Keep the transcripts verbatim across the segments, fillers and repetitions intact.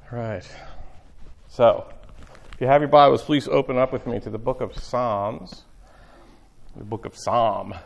All right. So, if you have your Bibles, please open up with me to the book of Psalms. The book of Psalm.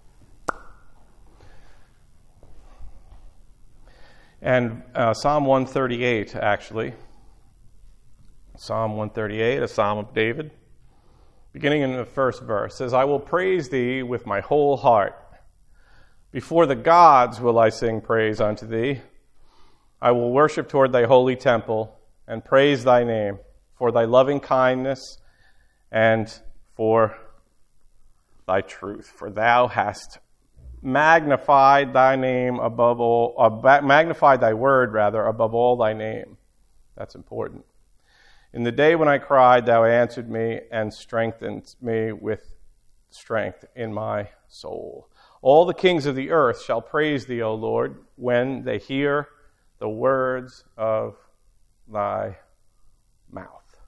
And uh, Psalm one thirty-eight, actually. Psalm one thirty-eight, a psalm of David. Beginning in the first verse, says, I will praise thee with my whole heart. Before the gods will I sing praise unto thee. I will worship toward thy holy temple and praise thy name for thy loving kindness and for thy truth. For thou hast magnified thy name above all, uh, magnified thy word, rather, above all thy name. That's important. In the day when I cried, thou answered me and strengthened me with strength in my soul. All the kings of the earth shall praise thee, O Lord, when they hear the words of thy mouth.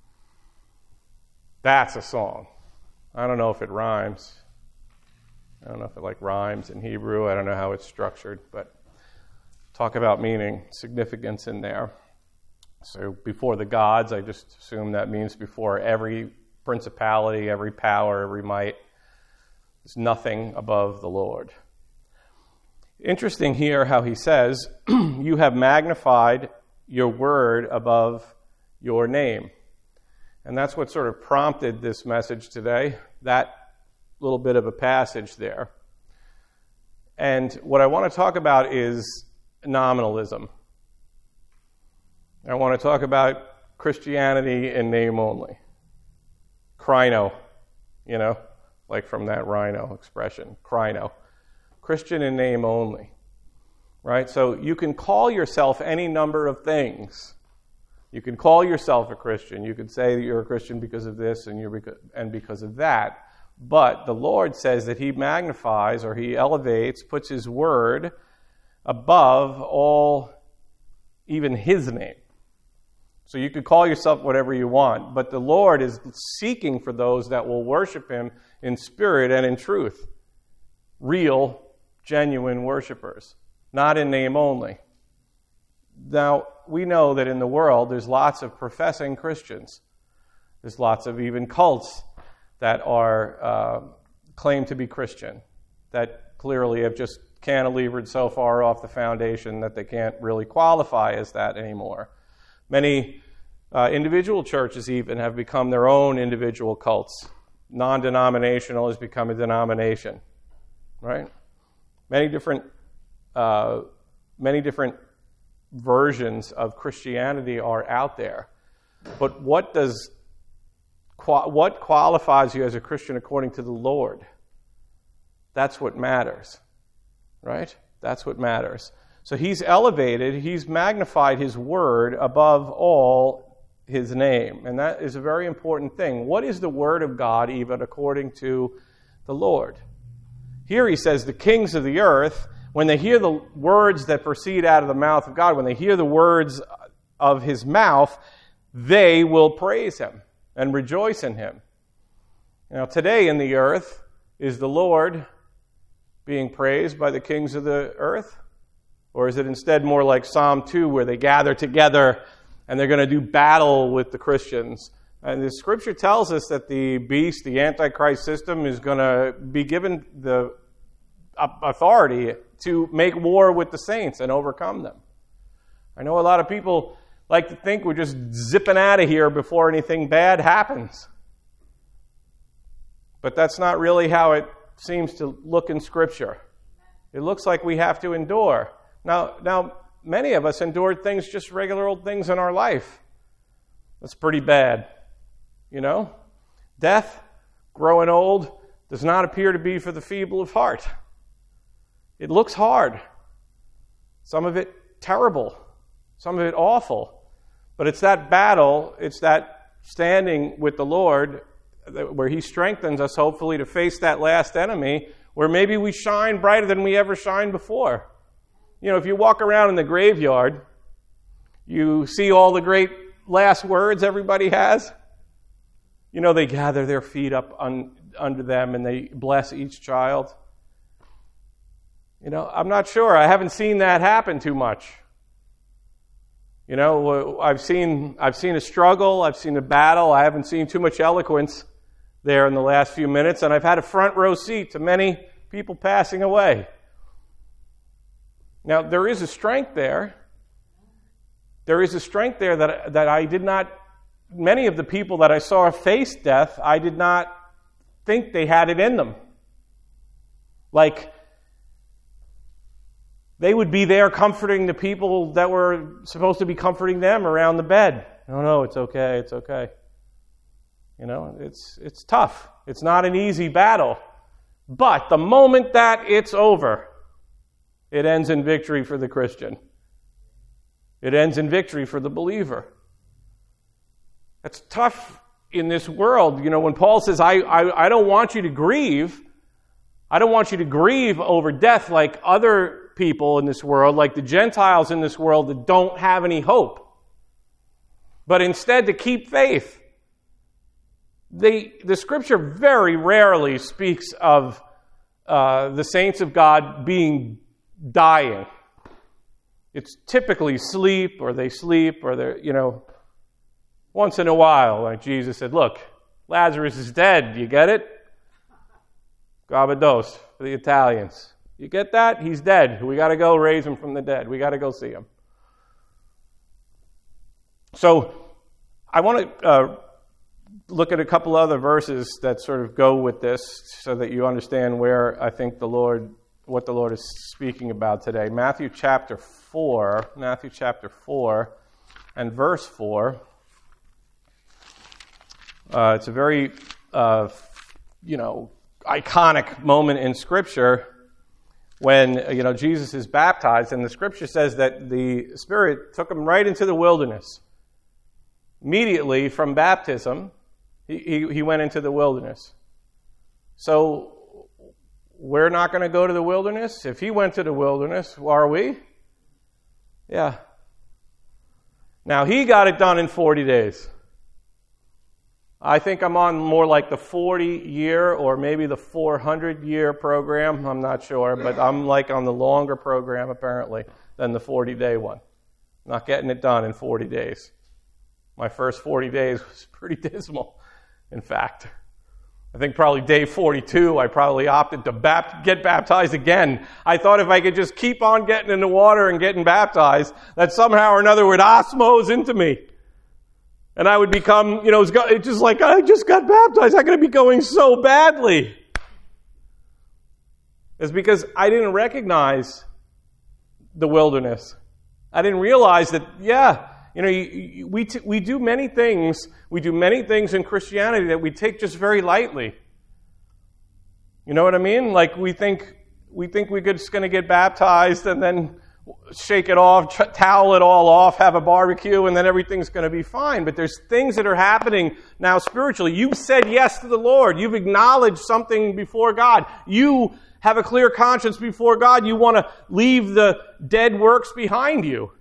That's a song. I don't know if it rhymes. I don't know if it like rhymes in Hebrew. I don't know how it's structured, but talk about meaning, significance in there. So before the gods, I just assume that means before every principality, every power, every might. There's nothing above the Lord. Interesting here how he says, you have magnified your word above your name. And that's what sort of prompted this message today, that little bit of a passage there. And what I want to talk about is nominalism. I want to talk about Christianity in name only. Crino, you know, like from that rhino expression, crino. Christian in name only, right? So you can call yourself any number of things. You can call yourself a Christian. You could say that you're a Christian because of this and you're beca- and because of that. But the Lord says that he magnifies or he elevates, puts his word above all, even his name. So you could call yourself whatever you want, but the Lord is seeking for those that will worship him in spirit and in truth. Real, genuine worshipers, not in name only. Now, we know that in the world there's lots of professing Christians. There's lots of even cults that are uh, claim to be Christian, that clearly have just cantilevered so far off the foundation that they can't really qualify as that anymore. Many uh, individual churches even have become their own individual cults. Non-denominational has become a denomination, right? Many different, uh, many different versions of Christianity are out there. But what does what qualifies you as a Christian according to the Lord? That's what matters, right? That's what matters. So he's elevated, he's magnified his word above all his name. And that is a very important thing. What is the word of God even according to the Lord? Here he says the kings of the earth, when they hear the words that proceed out of the mouth of God, when they hear the words of his mouth, they will praise him and rejoice in him. Now today in the earth, is the Lord being praised by the kings of the earth? Or is it instead more like Psalm two, where they gather together and they're going to do battle with the Christians? And the scripture tells us that the beast, the Antichrist system, is going to be given the authority to make war with the saints and overcome them. I know a lot of people like to think we're just zipping out of here before anything bad happens. But that's not really how it seems to look in Scripture. It looks like we have to endure. Now, now, many of us endured things, just regular old things in our life. That's pretty bad, you know? Death, growing old, does not appear to be for the feeble of heart. It looks hard. Some of it terrible. Some of it awful. But it's that battle, it's that standing with the Lord where he strengthens us, hopefully, to face that last enemy, where maybe we shine brighter than we ever shined before. You know, if you walk around in the graveyard, you see all the great last words everybody has. You know, they gather their feet up un, under them and they bless each child. You know, I'm not sure. I haven't seen that happen too much. You know, I've seen I've seen a struggle, I've seen a battle. I haven't seen too much eloquence there in the last few minutes, and I've had a front row seat to many people passing away. Now, there is a strength there. There is a strength there that that I did not, many of the people that I saw face death, I did not think they had it in them. Like, they would be there comforting the people that were supposed to be comforting them around the bed. No, no, it's okay, it's okay. You know, it's it's tough. It's not an easy battle. But the moment that it's over, it ends in victory for the Christian. It ends in victory for the believer. That's tough in this world. You know, when Paul says, I, I, I don't want you to grieve, I don't want you to grieve over death like other people in this world, like the Gentiles in this world that don't have any hope, but instead to keep faith. They, the Scripture very rarely speaks of uh, the saints of God being dying. It's typically sleep, or they sleep, or they're, you know, once in a while, like Jesus said, look, Lazarus is dead. You get it? Gabados for the Italians. You get that? He's dead. We got to go raise him from the dead. We got to go see him. So I want to uh, look at a couple other verses that sort of go with this so that you understand where I think the Lord, what the Lord is speaking about today. Matthew chapter four, Matthew chapter four and verse four. Uh, it's a very, uh, you know, iconic moment in Scripture when, you know, Jesus is baptized, and the Scripture says that the Spirit took him right into the wilderness. Immediately from baptism, he, he, he went into the wilderness. So we're not going to go to the wilderness? If he went to the wilderness, are we? Yeah. Now, he got it done in forty days. I think I'm on more like the forty-year or maybe the four hundred-year program. I'm not sure, but I'm like on the longer program, apparently, than the forty-day one. Not getting it done in forty days. My first forty days was pretty dismal, in fact. I think probably day forty-two, I probably opted to bap- get baptized again. I thought if I could just keep on getting in the water and getting baptized, that somehow or another would osmose into me. And I would become, you know, it's just like, I just got baptized. I'm going to be going so badly. It's because I didn't recognize the wilderness. I didn't realize that, yeah, you know, you, you, we t- we do many things. We do many things in Christianity that we take just very lightly. You know what I mean? Like we think we think we're just going to get baptized and then shake it off, t- towel it all off, have a barbecue, and then everything's going to be fine. But there's things that are happening now spiritually. You've said yes to the Lord. You've acknowledged something before God. You have a clear conscience before God. You want to leave the dead works behind you.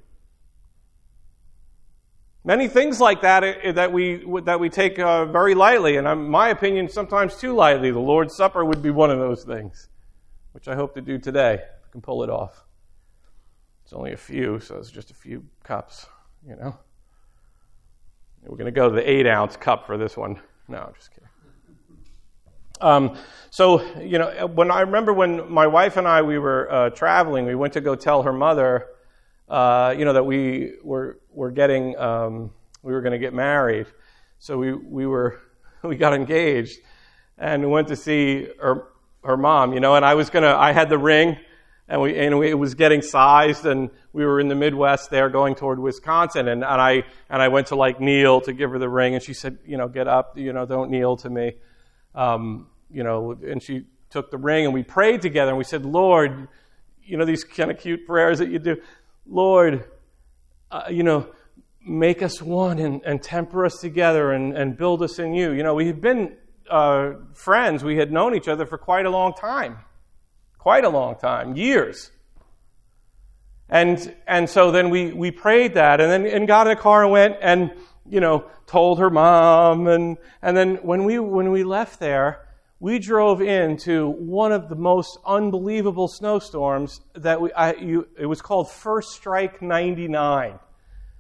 Many things like that uh, that we that we take uh, very lightly, and in my opinion, sometimes too lightly. The Lord's Supper would be one of those things, which I hope to do today. If I can pull it off. It's only a few, so it's just a few cups, you know. We're going to go to the eight-ounce cup for this one. No, I'm just kidding. Um, so, you know, when I remember when my wife and I, we were uh, traveling, we went to go tell her mother, uh, you know, that we were were getting, um, we were going to get married. So we we were we got engaged, and we went to see her her mom, you know. And I was gonna, I had the ring. And we and we, it was getting sized, and we were in the Midwest there, going toward Wisconsin. And, and I and I went to like kneel to give her the ring, and she said, you know, get up, you know, don't kneel to me, um, you know. And she took the ring, and we prayed together, and we said, Lord, you know, these kind of cute prayers that you do, Lord, uh, you know, make us one and, and temper us together and, and build us in you. You know, we had been uh, friends, we had known each other for quite a long time. Quite a long time, years. And and so then we, we prayed that, and then and got in a car and went and, you know, told her mom, and and then when we when we left there, we drove into one of the most unbelievable snowstorms that we I you it was called First Strike ninety-nine.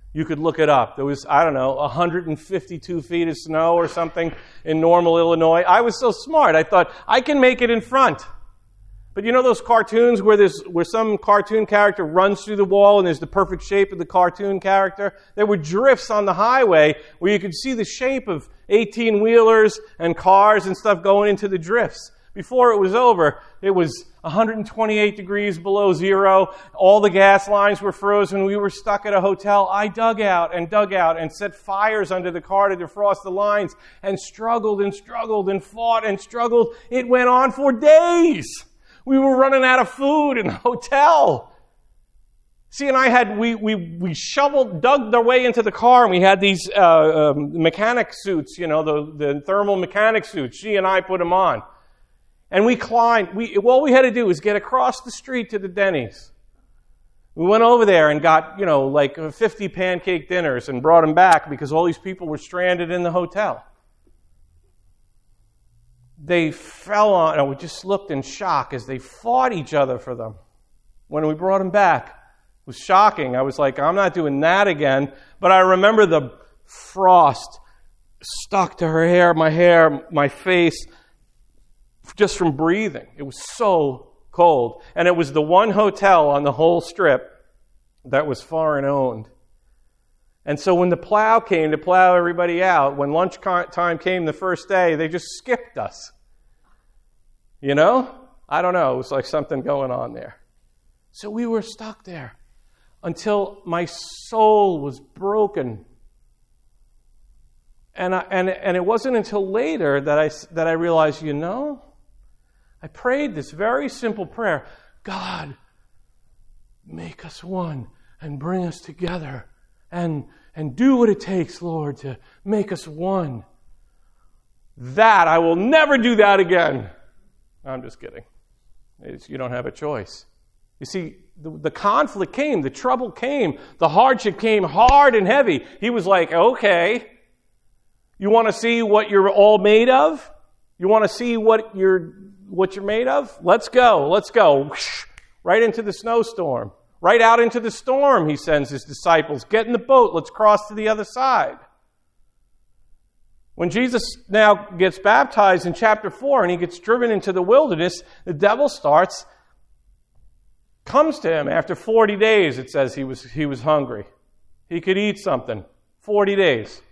You could look it up. There was, I don't know, one hundred fifty-two feet of snow or something in Normal, Illinois. I was so smart. I thought, I can make it in front. But you know those cartoons where there's where some cartoon character runs through the wall and there's the perfect shape of the cartoon character? There were drifts on the highway where you could see the shape of eighteen-wheelers and cars and stuff going into the drifts. Before it was over, it was one hundred twenty-eight degrees below zero. All the gas lines were frozen. We were stuck at a hotel. I dug out and dug out and set fires under the car to defrost the lines and struggled and struggled and fought and struggled. It went on for days. We were running out of food in the hotel. See, and I had, we we we shoveled, dug our way into the car, and we had these uh, um, mechanic suits, you know, the, the thermal mechanic suits. She and I put them on. And we climbed. We, all we had to do was get across the street to the Denny's. We went over there and got, you know, like fifty pancake dinners and brought them back because all these people were stranded in the hotel. They fell on, and we just looked in shock as they fought each other for them. When we brought them back, it was shocking. I was like, I'm not doing that again. But I remember the frost stuck to her hair, my hair, my face, just from breathing. It was so cold. And it was the one hotel on the whole strip that was foreign owned. And so when the plow came to plow everybody out, when lunch time came the first day, they just skipped us. You know? I don't know. It was like something going on there. So we were stuck there until my soul was broken. And I, and and it wasn't until later that I that I realized, you know, I prayed this very simple prayer. God, make us one and bring us together. And and do what it takes, Lord, to make us one. That, I will never do that again. I'm just kidding. It's, you don't have a choice. You see, the, the conflict came, the trouble came, the hardship came hard and heavy. He was like, okay, you want to see what you're all made of? You want to see what you're, what you're made of? Let's go, let's go. Right into the snowstorm. Right out into the storm, he sends his disciples. Get in the boat. Let's cross to the other side. When Jesus now gets baptized in chapter four and he gets driven into the wilderness, the devil starts, comes to him after forty days. It says he was, he was hungry. He could eat something. forty days.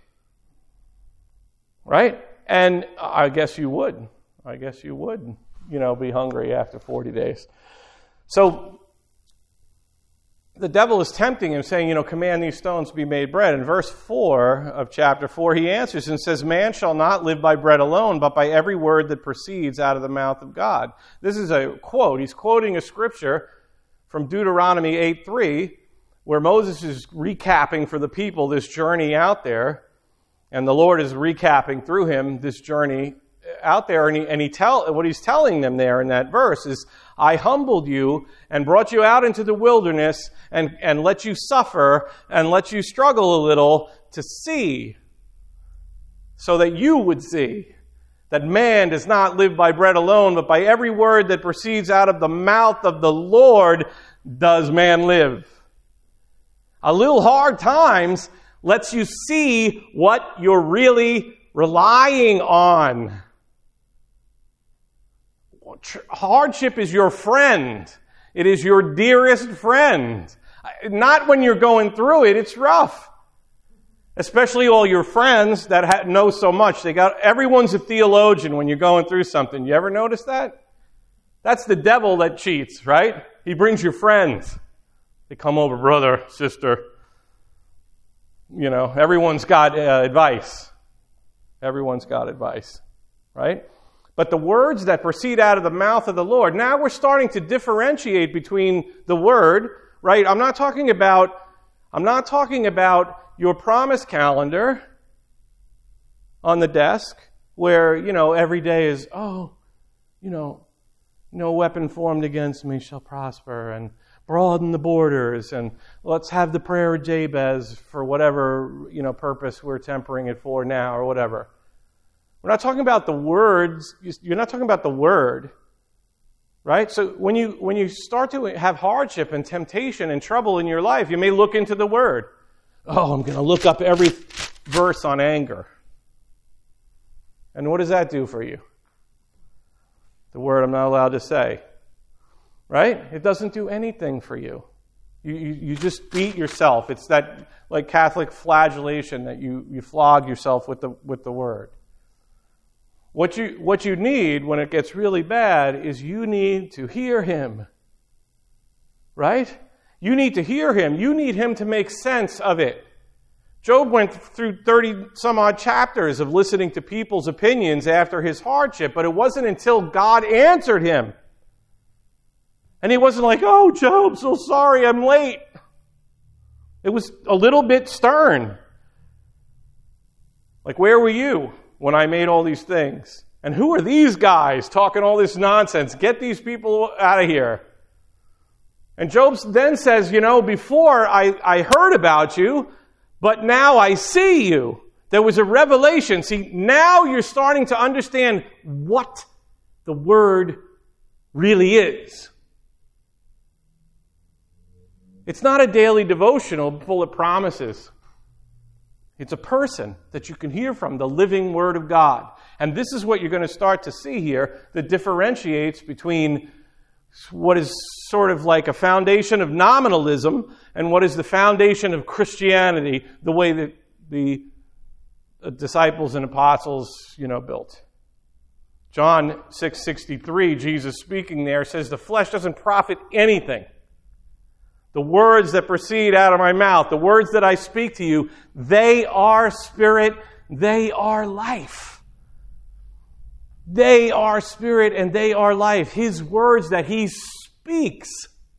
Right? And I guess you would. I guess you would, you know, be hungry after forty days. So the devil is tempting him, saying, you know, command these stones to be made bread. In verse four of chapter four, he answers and says, man shall not live by bread alone, but by every word that proceeds out of the mouth of God. This is a quote. He's quoting a scripture from Deuteronomy eight three, where Moses is recapping for the people this journey out there, and the Lord is recapping through him this journey out there, and he, and he tell what he's telling them there in that verse is, I humbled you and brought you out into the wilderness and, and let you suffer and let you struggle a little to see, so that you would see that man does not live by bread alone, but by every word that proceeds out of the mouth of the Lord does man live. A little hard times lets you see what you're really relying on. Hardship is your friend. It is your dearest friend. Not when you're going through it, it's rough. Especially all your friends that ha- know so much. They got everyone's a theologian when you're going through something. You ever notice that? That's the devil that cheats, right? He brings your friends. They come over, brother, sister. You know, everyone's got uh, advice. Everyone's got advice, right? But the words that proceed out of the mouth of the Lord, now we're starting to differentiate between the word, right? I'm not talking about, I'm not talking about your promise calendar on the desk where, you know, every day is, oh, you know, no weapon formed against me shall prosper, and broaden the borders, and let's have the prayer of Jabez for whatever, you know, purpose we're tempering it for now or whatever. We're not talking about the words. You're not talking about the word, right? So when you when you start to have hardship and temptation and trouble in your life, you may look into the word. Oh, I'm going to look up every verse on anger. And what does that do for you? The word I'm not allowed to say. Right? It doesn't do anything for you. You, you, you just beat yourself. It's that like Catholic flagellation that you, you flog yourself with the with the word. What you what you need when it gets really bad is you need to hear him. Right? You need to hear him. You need him to make sense of it. Job went through thirty some odd chapters of listening to people's opinions after his hardship, but it wasn't until God answered him. And he wasn't like, oh, Job, so sorry, I'm late. It was a little bit stern. Like, where were you when I made all these things? And who are these guys talking all this nonsense? Get these people out of here. And Job then says, you know, before I, I heard about you, but now I see you. There was a revelation. See, now you're starting to understand what the word really is. It's not a daily devotional full of promises. It's a person that you can hear from, the living Word of God. And this is what you're going to start to see here that differentiates between what is sort of like a foundation of nominalism and what is the foundation of Christianity, the way that the disciples and apostles, you know, built. John six sixty-three, Jesus speaking there, says, the flesh doesn't profit anything. The words that proceed out of my mouth, the words that I speak to you, they are spirit, they are life. They are spirit and they are life. His words that he speaks.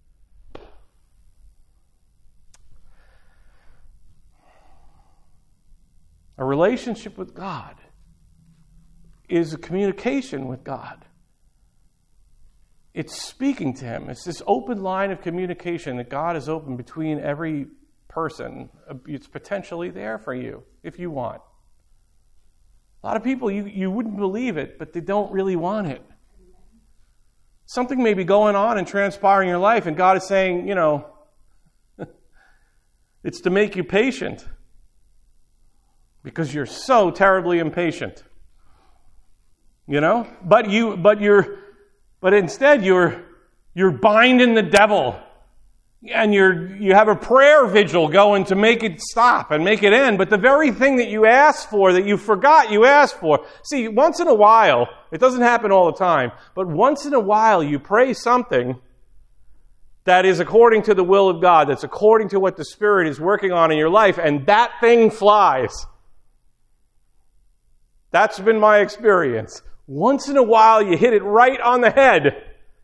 A relationship with God is a communication with God. It's speaking to him. It's this open line of communication that God has opened between every person. It's potentially there for you if you want. A lot of people, you, you wouldn't believe it, but they don't really want it. Something may be going on and transpiring in your life, and God is saying, you know, it's to make you patient because you're so terribly impatient. You know? But you but you're But instead, you're you're binding the devil, and you're you have a prayer vigil going to make it stop and make it end. But the very thing that you asked for, that you forgot you asked for. See, once in a while, it doesn't happen all the time, but once in a while, you pray something that is according to the will of God, that's according to what the Spirit is working on in your life, and that thing flies. That's been my experience. Once in a while, you hit it right on the head.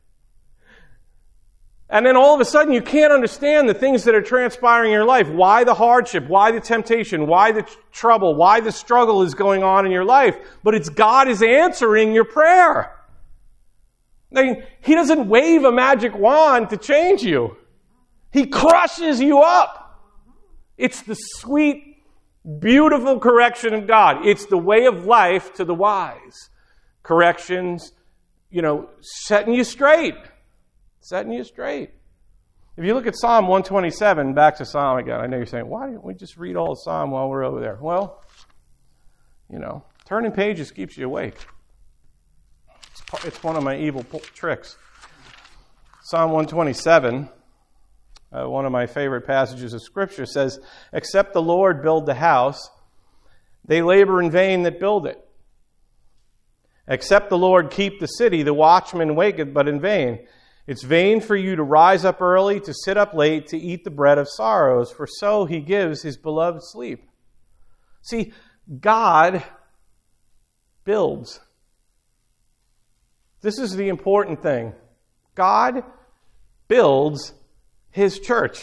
And then all of a sudden, you can't understand the things that are transpiring in your life. Why the hardship? Why the temptation? Why the tr- trouble? Why the struggle is going on in your life? But it's God is answering your prayer. I mean, he doesn't wave a magic wand to change you. He crushes you up. It's the sweet, beautiful correction of God. It's the way of life to the wise. Corrections, you know, setting you straight. Setting you straight. If you look at Psalm one twenty-seven, back to Psalm again. I know you're saying, why didn't we just read all of Psalm while we're over there? Well, you know, turning pages keeps you awake. It's, it's one of my evil tricks. Psalm one twenty-seven, uh, one of my favorite passages of Scripture, says, except the Lord build the house, they labor in vain that build it. Except the Lord keep the city, the watchman waketh but in vain. It's vain for you to rise up early, to sit up late, to eat the bread of sorrows, for so he gives his beloved sleep. See, God builds. This is the important thing. God builds his church.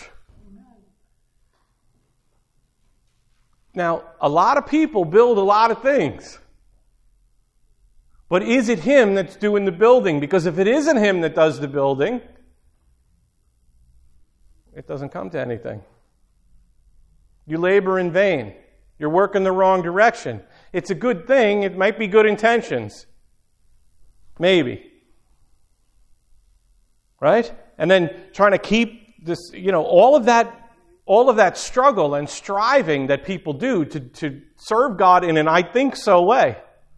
Now, a lot of people build a lot of things. But is it him that's doing the building? Because if it isn't him that does the building, it doesn't come to anything. You labor in vain. You're working the wrong direction. It's a good thing. It might be good intentions. Maybe. Right? And then trying to keep this, you know, all of that all of that struggle and striving that people do to, to serve God in an I think so way.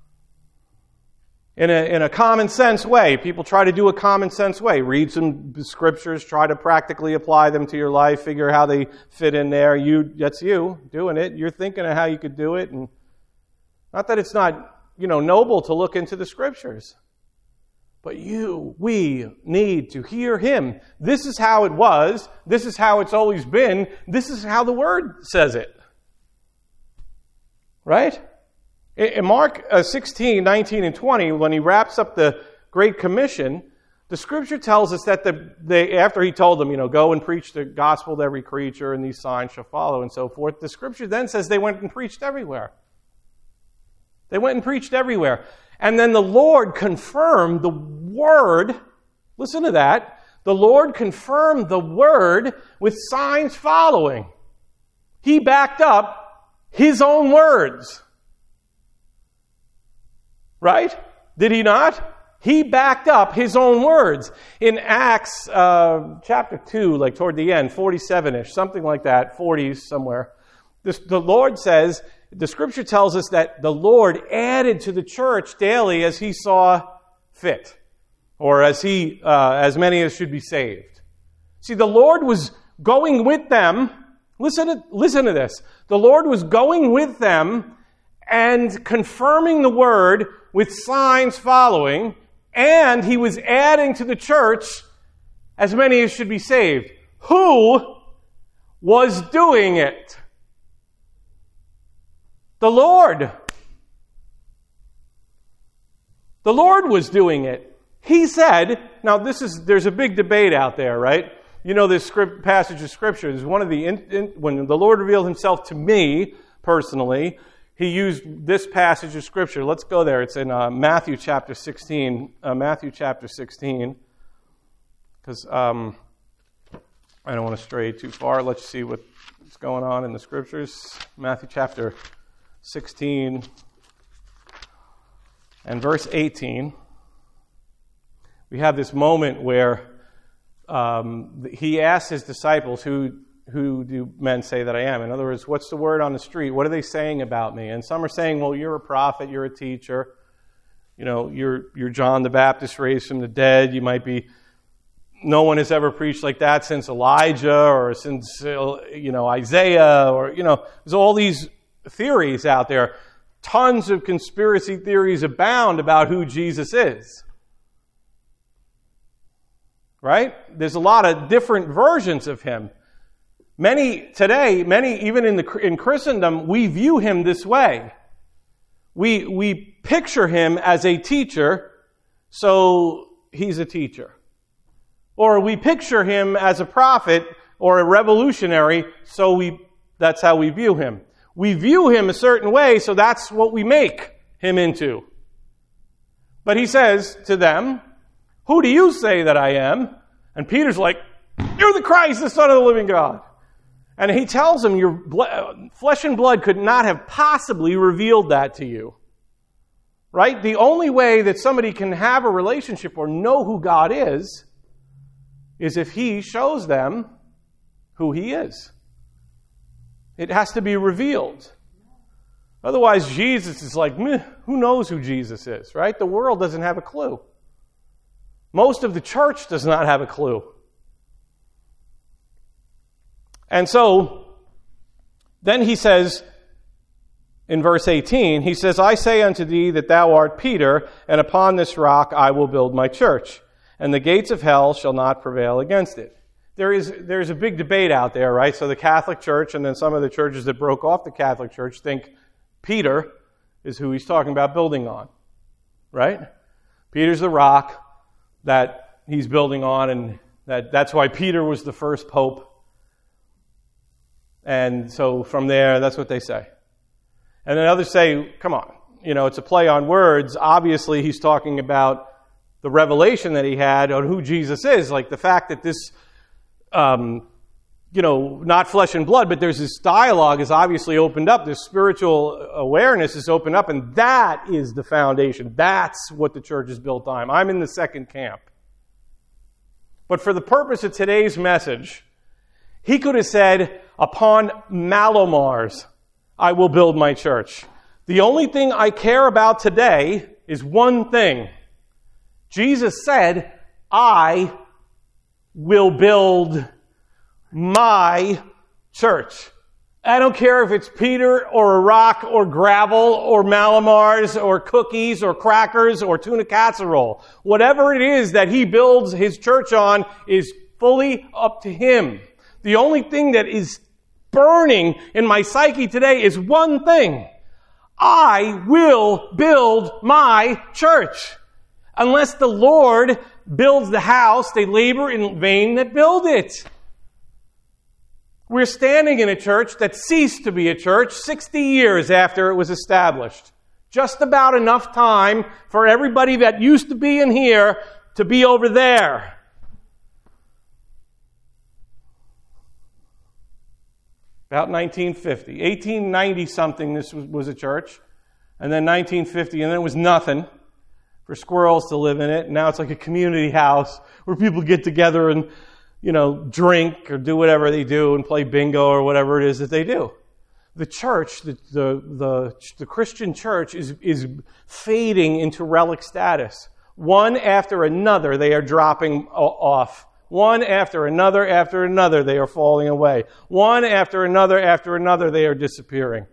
In a, in a common sense way. People try to do a common sense way. Read some scriptures, try to practically apply them to your life, figure how they fit in there. You, that's you doing it. You're thinking of how you could do it. And not that it's not, you know, noble to look into the scriptures. But you, we need to hear Him. This is how it was. This is how it's always been. This is how the Word says it. Right? In Mark sixteen, nineteen, and twenty, when he wraps up the Great Commission, the Scripture tells us that the, they, after he told them, you know, go and preach the gospel to every creature, and these signs shall follow, and so forth, the Scripture then says they went and preached everywhere. They went and preached everywhere. And then the Lord confirmed the Word, listen to that, the Lord confirmed the Word with signs following. He backed up His own words. Right? Did He not? He backed up His own words. In Acts uh, chapter two, like toward the end, forty-seven-ish, something like that, forties somewhere, this, the Lord says, the Scripture tells us that the Lord added to the church daily as He saw fit, or as He, uh, as many as should be saved. See, the Lord was going with them. Listen to, listen to this. The Lord was going with them and confirming the Word with signs following, and He was adding to the church as many as should be saved. Who was doing it? The Lord. The Lord was doing it. He said, now this is, there's a big debate out there, right? You know this script, passage of Scripture is one of the, in, in, when the Lord revealed Himself to me personally, He used this passage of Scripture. Let's go there. It's in uh, Matthew chapter sixteen. Uh, Matthew chapter sixteen. Because um, I don't want to stray too far. Let's see what's going on in the Scriptures. Matthew chapter sixteen and verse eighteen. We have this moment where um, He asks His disciples, who Who do men say that I am? In other words, what's the word on the street? What are they saying about me? And some are saying, well, you're a prophet, you're a teacher. You know, you're you're John the Baptist raised from the dead. You might be, no one has ever preached like that since Elijah or since, you know, Isaiah, or, you know, there's all these theories out there. Tons of conspiracy theories abound about who Jesus is. Right? There's a lot of different versions of Him. Many, today, many, even in the in Christendom, we view Him this way. We, we picture Him as a teacher, so He's a teacher. Or we picture Him as a prophet or a revolutionary, so we that's how we view Him. We view Him a certain way, so that's what we make Him into. But He says to them, who do you say that I am? And Peter's like, you're the Christ, the Son of the living God. And He tells them, your flesh and blood could not have possibly revealed that to you. Right? The only way that somebody can have a relationship or know who God is, is if He shows them who He is. It has to be revealed. Otherwise, Jesus is like, meh, who knows who Jesus is, right? The world doesn't have a clue. Most of the church does not have a clue. And so, then He says, in verse eighteen, He says, I say unto thee that thou art Peter, and upon this rock I will build my church, and the gates of hell shall not prevail against it. There is there's a big debate out there, right? So the Catholic Church, and then some of the churches that broke off the Catholic Church, think Peter is who He's talking about building on, right? Peter's the rock that He's building on, and that, that's why Peter was the first pope. And so from there, that's what they say. And then others say, come on, you know, it's a play on words. Obviously, He's talking about the revelation that He had on who Jesus is, like the fact that this, um, you know, not flesh and blood, but there's this dialogue is obviously opened up. This spiritual awareness is opened up, and that is the foundation. That's what the church is built on. I'm in the second camp. But for the purpose of today's message, he could have said, upon Malomars I will build my church. The only thing I care about today is one thing. Jesus said, I will build my church. I don't care if it's Peter or a rock or gravel or Malomars or cookies or crackers or tuna casserole. Whatever it is that he builds his church on is fully up to him. The only thing that is burning in my psyche today is one thing. I will build my church. Unless the Lord builds the house, they labor in vain that build it. We're standing in a church that ceased to be a church sixty years after it was established. Just about enough time for everybody that used to be in here to be over there. About nineteen fifty. eighteen ninety something this was, was a church. And then nineteen fifty, and then it was nothing for squirrels to live in it. And now it's like a community house where people get together and, you know, drink or do whatever they do and play bingo or whatever it is that they do. The church, the the the, the Christian church is, is fading into relic status. One after another, they are dropping off. One after another after another, they are falling away. One after another after another, they are disappearing.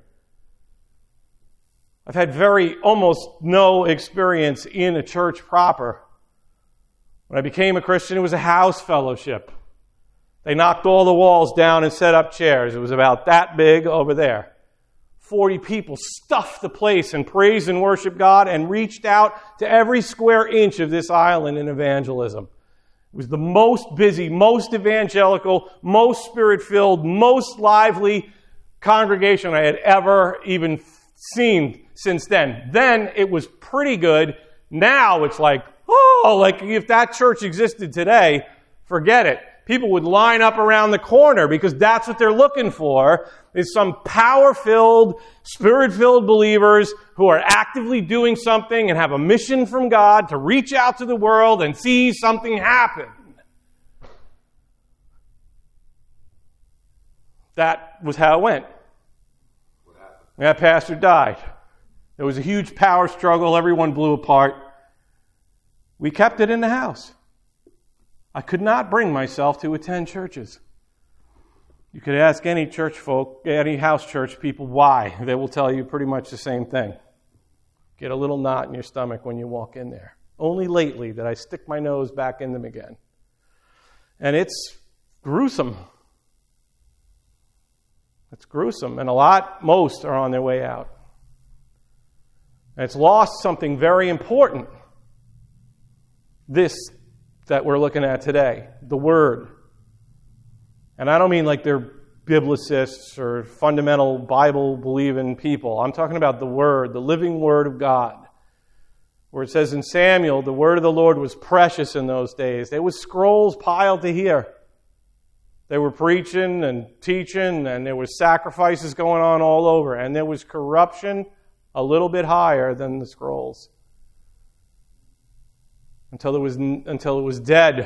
I've had very, almost no experience in a church proper. When I became a Christian, it was a house fellowship. They knocked all the walls down and set up chairs. It was about that big over there. Forty people stuffed the place and praised and worshiped God and reached out to every square inch of this island in evangelism. It was the most busy, most evangelical, most spirit-filled, most lively congregation I had ever even seen since then. Then it was pretty good. Now it's like, oh, like if that church existed today, forget it. People would line up around the corner because that's what they're looking for, is some power-filled, spirit-filled believers who are actively doing something and have a mission from God to reach out to the world and see something happen. That was how it went. What happened? That pastor died. There was a huge power struggle. Everyone blew apart. We kept it in the house. I could not bring myself to attend churches. You could ask any church folk, any house church people why. They will tell you pretty much the same thing. Get a little knot in your stomach when you walk in there. Only lately did I stick my nose back in them again. And it's gruesome. It's gruesome. And a lot, most are on their way out. And it's lost something very important. This that we're looking at today, the Word. And I don't mean like they're biblicists or fundamental Bible-believing people. I'm talking about the Word, the living Word of God. Where it says in Samuel, the Word of the Lord was precious in those days. There was scrolls piled to here. They were preaching and teaching, and there was sacrifices going on all over. And there was corruption a little bit higher than the scrolls. Until it was until it was dead.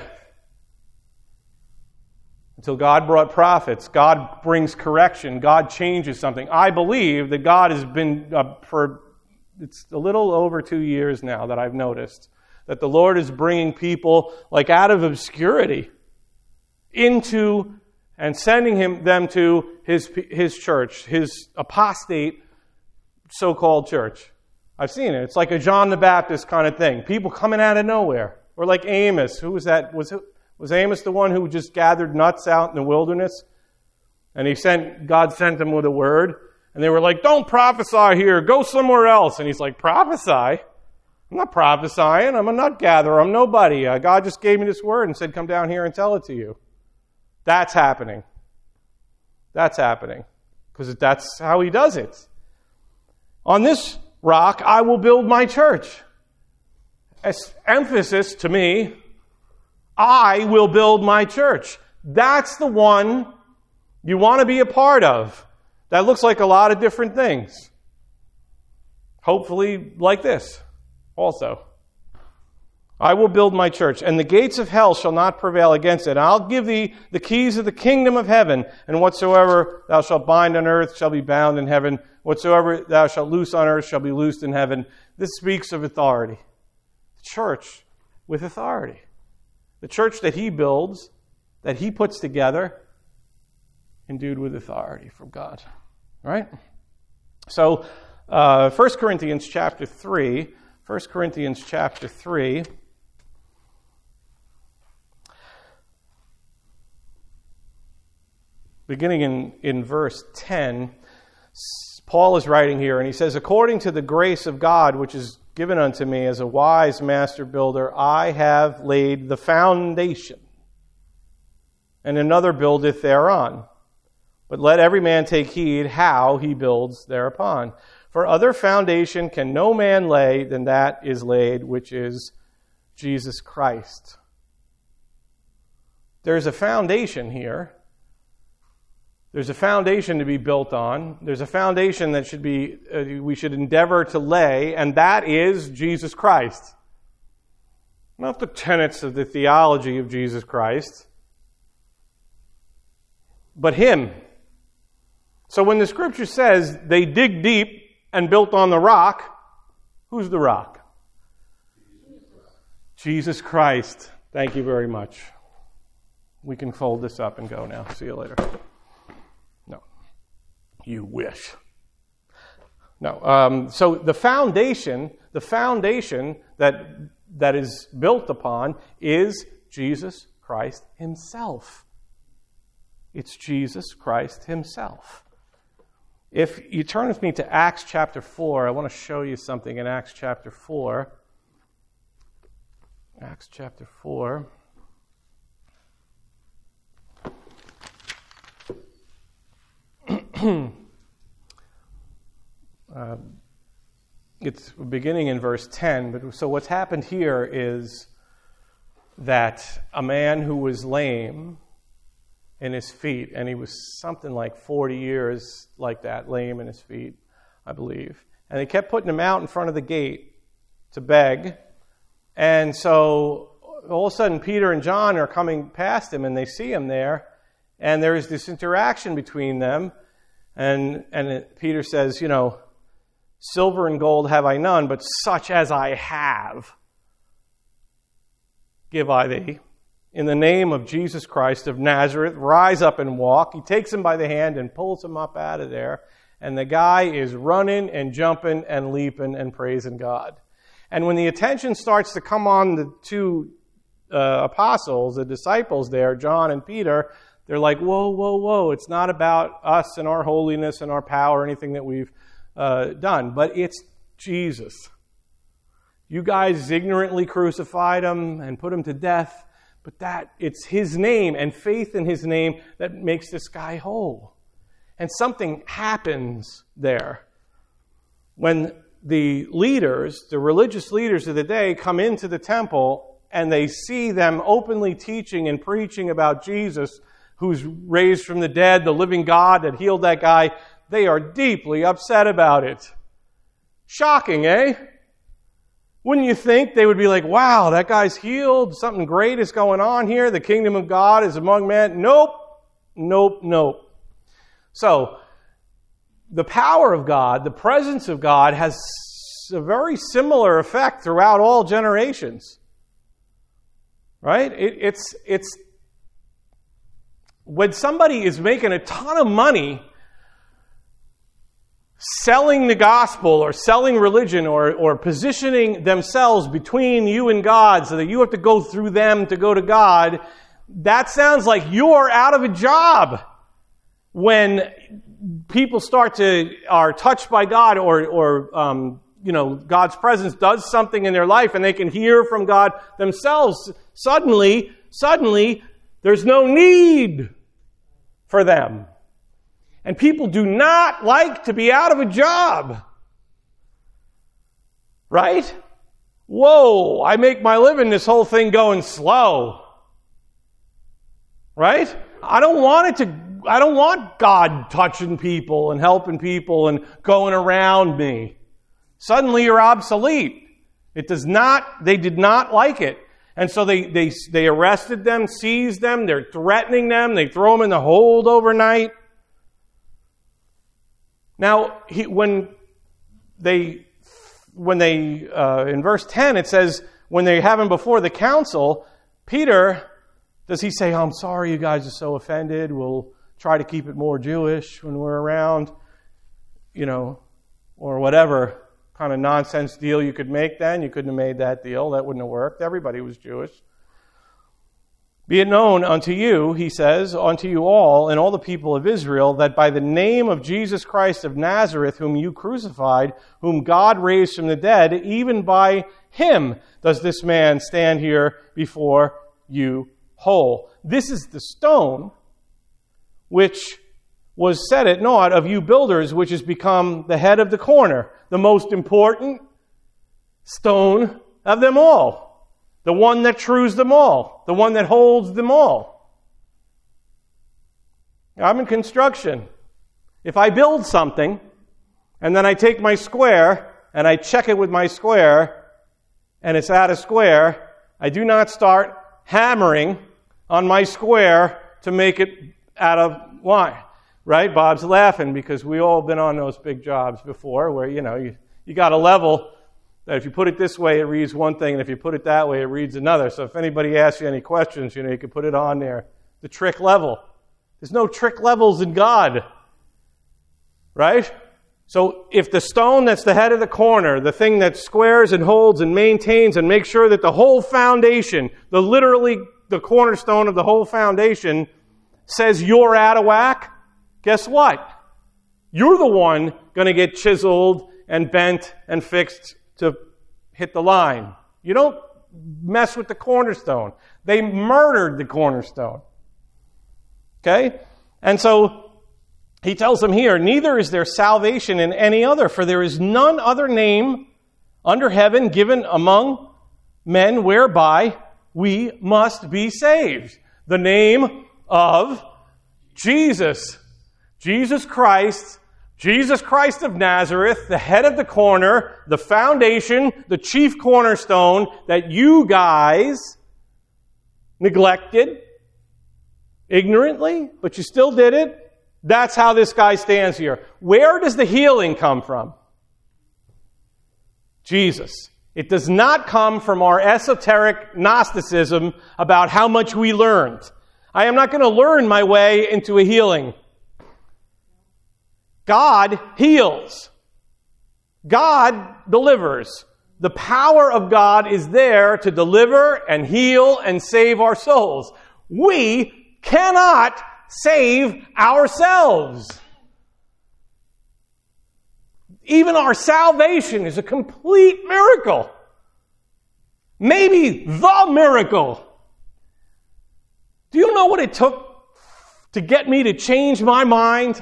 Until God brought prophets. God brings correction. God changes something. I believe that God has been, uh, for it's a little over two years now that I've noticed, that the Lord is bringing people like out of obscurity into and sending him them to his his church, his apostate so-called church. I've seen it. It's like a John the Baptist kind of thing. People coming out of nowhere. Or like Amos. Who was that? Was it, was Amos the one who just gathered nuts out in the wilderness? And he sent, God sent him with a word. And they were like, don't prophesy here. Go somewhere else. And he's like, prophesy? I'm not prophesying. I'm a nut gatherer. I'm nobody. Uh, God just gave me this word and said, come down here and tell it to you. That's happening. That's happening. Because that's how he does it. On this rock, I will build my church. As emphasis to me, I will build my church. That's the one you want to be a part of. That looks like a lot of different things. Hopefully like this also. I will build my church, and the gates of hell shall not prevail against it. And I'll give thee the keys of the kingdom of heaven, and whatsoever thou shalt bind on earth shall be bound in heaven. Whatsoever thou shalt loose on earth shall be loosed in heaven. This speaks of authority. The church with authority. The church that he builds, that he puts together, endued with authority from God. All right? So, uh, First Corinthians chapter three. First Corinthians chapter three. Beginning in, in verse ten, Paul is writing here, and he says, according to the grace of God, which is given unto me as a wise master builder, I have laid the foundation, and another buildeth thereon. But let every man take heed how he builds thereupon. For other foundation can no man lay than that is laid, which is Jesus Christ. There's a foundation here. There's a foundation to be built on. There's a foundation that should be uh, we should endeavor to lay, and that is Jesus Christ. Not the tenets of the theology of Jesus Christ, but Him. So when the Scripture says they dig deep and built on the rock, who's the rock? Jesus Christ. Thank you very much. We can fold this up and go now. See you later. No. You wish. No. Um, so the foundation, the foundation that that is built upon is Jesus Christ Himself. It's Jesus Christ Himself. If you turn with me to Acts chapter four, I want to show you something in Acts chapter four. Acts chapter four. uh, it's beginning in verse ten. But so what's happened here is that a man who was lame in his feet, and he was something like forty years like that, lame in his feet, I believe. And they kept putting him out in front of the gate to beg. And so all of a sudden Peter and John are coming past him, and they see him there, and there is this interaction between them. And, and it, Peter says, you know, silver and gold have I none, but such as I have give I thee. In the name of Jesus Christ of Nazareth, rise up and walk. He takes him by the hand and pulls him up out of there. And the guy is running and jumping and leaping and praising God. And when the attention starts to come on the two uh, apostles, the disciples there, John and Peter, they're like, whoa, whoa, whoa. It's not about us and our holiness and our power, anything that we've uh, done. But it's Jesus. You guys ignorantly crucified him and put him to death. But that, it's His name and faith in His name that makes this guy whole. And something happens there. When the leaders, the religious leaders of the day, come into the temple and they see them openly teaching and preaching about Jesus, who's raised from the dead, the living God that healed that guy, they are deeply upset about it. Shocking, eh? Wouldn't you think they would be like, wow, that guy's healed, something great is going on here, the kingdom of God is among men? Nope, nope, nope. So, the power of God, the presence of God has a very similar effect throughout all generations. Right? It, it's, it's, when somebody is making a ton of money selling the gospel or selling religion or, or positioning themselves between you and God so that you have to go through them to go to God, that sounds like you're out of a job. When people start to, are touched by God or, or um, you know, God's presence does something in their life and they can hear from God themselves, suddenly, suddenly, there's no need for them. And people do not like to be out of a job. Right? Whoa, I make my living this whole thing going slow. Right? I don't want it to, I don't want God touching people and helping people and going around me. Suddenly you're obsolete. It does not, they did not like it. And so they, they, they arrested them, seized them, they're threatening them, they throw them in the hold overnight. Now, he, when they, when they, uh, in verse ten, it says, when they have him before the council, Peter, does he say, oh, I'm sorry you guys are so offended, we'll try to keep it more Jewish when we're around, you know, or whatever kind of nonsense deal you could make then. You couldn't have made that deal. That wouldn't have worked. Everybody was Jewish. Be it known unto you, he says, unto you all and all the people of Israel, that by the name of Jesus Christ of Nazareth, whom you crucified, whom God raised from the dead, even by him does this man stand here before you whole. This is the stone which was set at naught of you builders, which has become the head of the corner, the most important stone of them all, the one that trues them all, the one that holds them all. I'm in construction. If I build something, and then I take my square, and I check it with my square, and it's at a square, I do not start hammering on my square to make it out of line. Right? Bob's laughing because we all been on those big jobs before where, you know, you, you got a level that if you put it this way, it reads one thing, and if you put it that way, it reads another. So if anybody asks you any questions, you know, you can put it on there. The trick level. There's no trick levels in God. Right? So if the stone that's the head of the corner, the thing that squares and holds and maintains and makes sure that the whole foundation, the literally the cornerstone of the whole foundation, says you're out of whack, guess what? You're the one going to get chiseled and bent and fixed to hit the line. You don't mess with the cornerstone. They murdered the cornerstone. Okay? And so he tells them here, neither is there salvation in any other, for there is none other name under heaven given among men whereby we must be saved. The name of Jesus. Jesus Christ, Jesus Christ of Nazareth, the head of the corner, the foundation, the chief cornerstone that you guys neglected ignorantly, but you still did it. That's how this guy stands here. Where does the healing come from? Jesus. It does not come from our esoteric Gnosticism about how much we learned. I am not going to learn my way into a healing. God heals. God delivers. The power of God is there to deliver and heal and save our souls. We cannot save ourselves. Even our salvation is a complete miracle. Maybe the miracle. Do you know what it took to get me to change my mind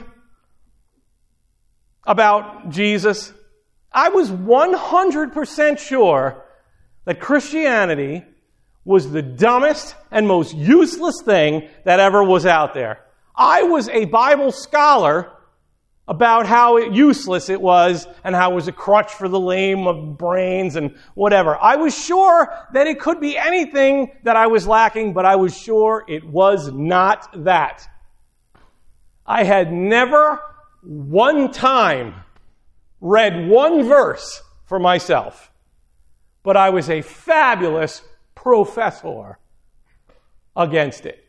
about Jesus? I was one hundred percent sure that Christianity was the dumbest and most useless thing that ever was out there. I was a Bible scholar about how useless it was and how it was a crutch for the lame of brains and whatever. I was sure that it could be anything that I was lacking, but I was sure it was not that. I had never one time read one verse for myself, but I was a fabulous professor against it.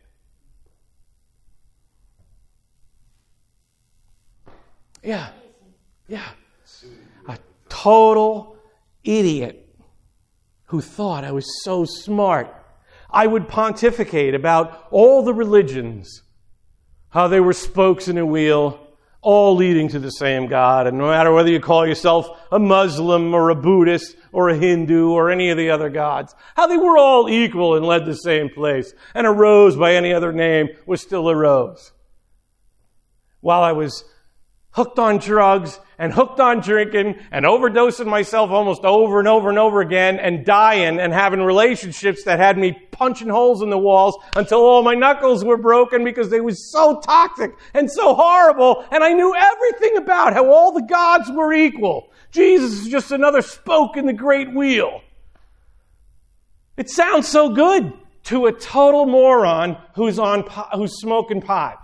Yeah, yeah. A total idiot who thought I was so smart. I would pontificate about all the religions, how they were spokes in a wheel, all leading to the same God. And no matter whether you call yourself a Muslim or a Buddhist or a Hindu or any of the other gods, how they were all equal and led the same place. And a rose by any other name was still a rose. While I was hooked on drugs and hooked on drinking and overdosing myself almost over and over and over again and dying and having relationships that had me punching holes in the walls until all my knuckles were broken because they were so toxic and so horrible, and I knew everything about how all the gods were equal. Jesus is just another spoke in the great wheel. It sounds so good to a total moron who's on pot, who's smoking pot.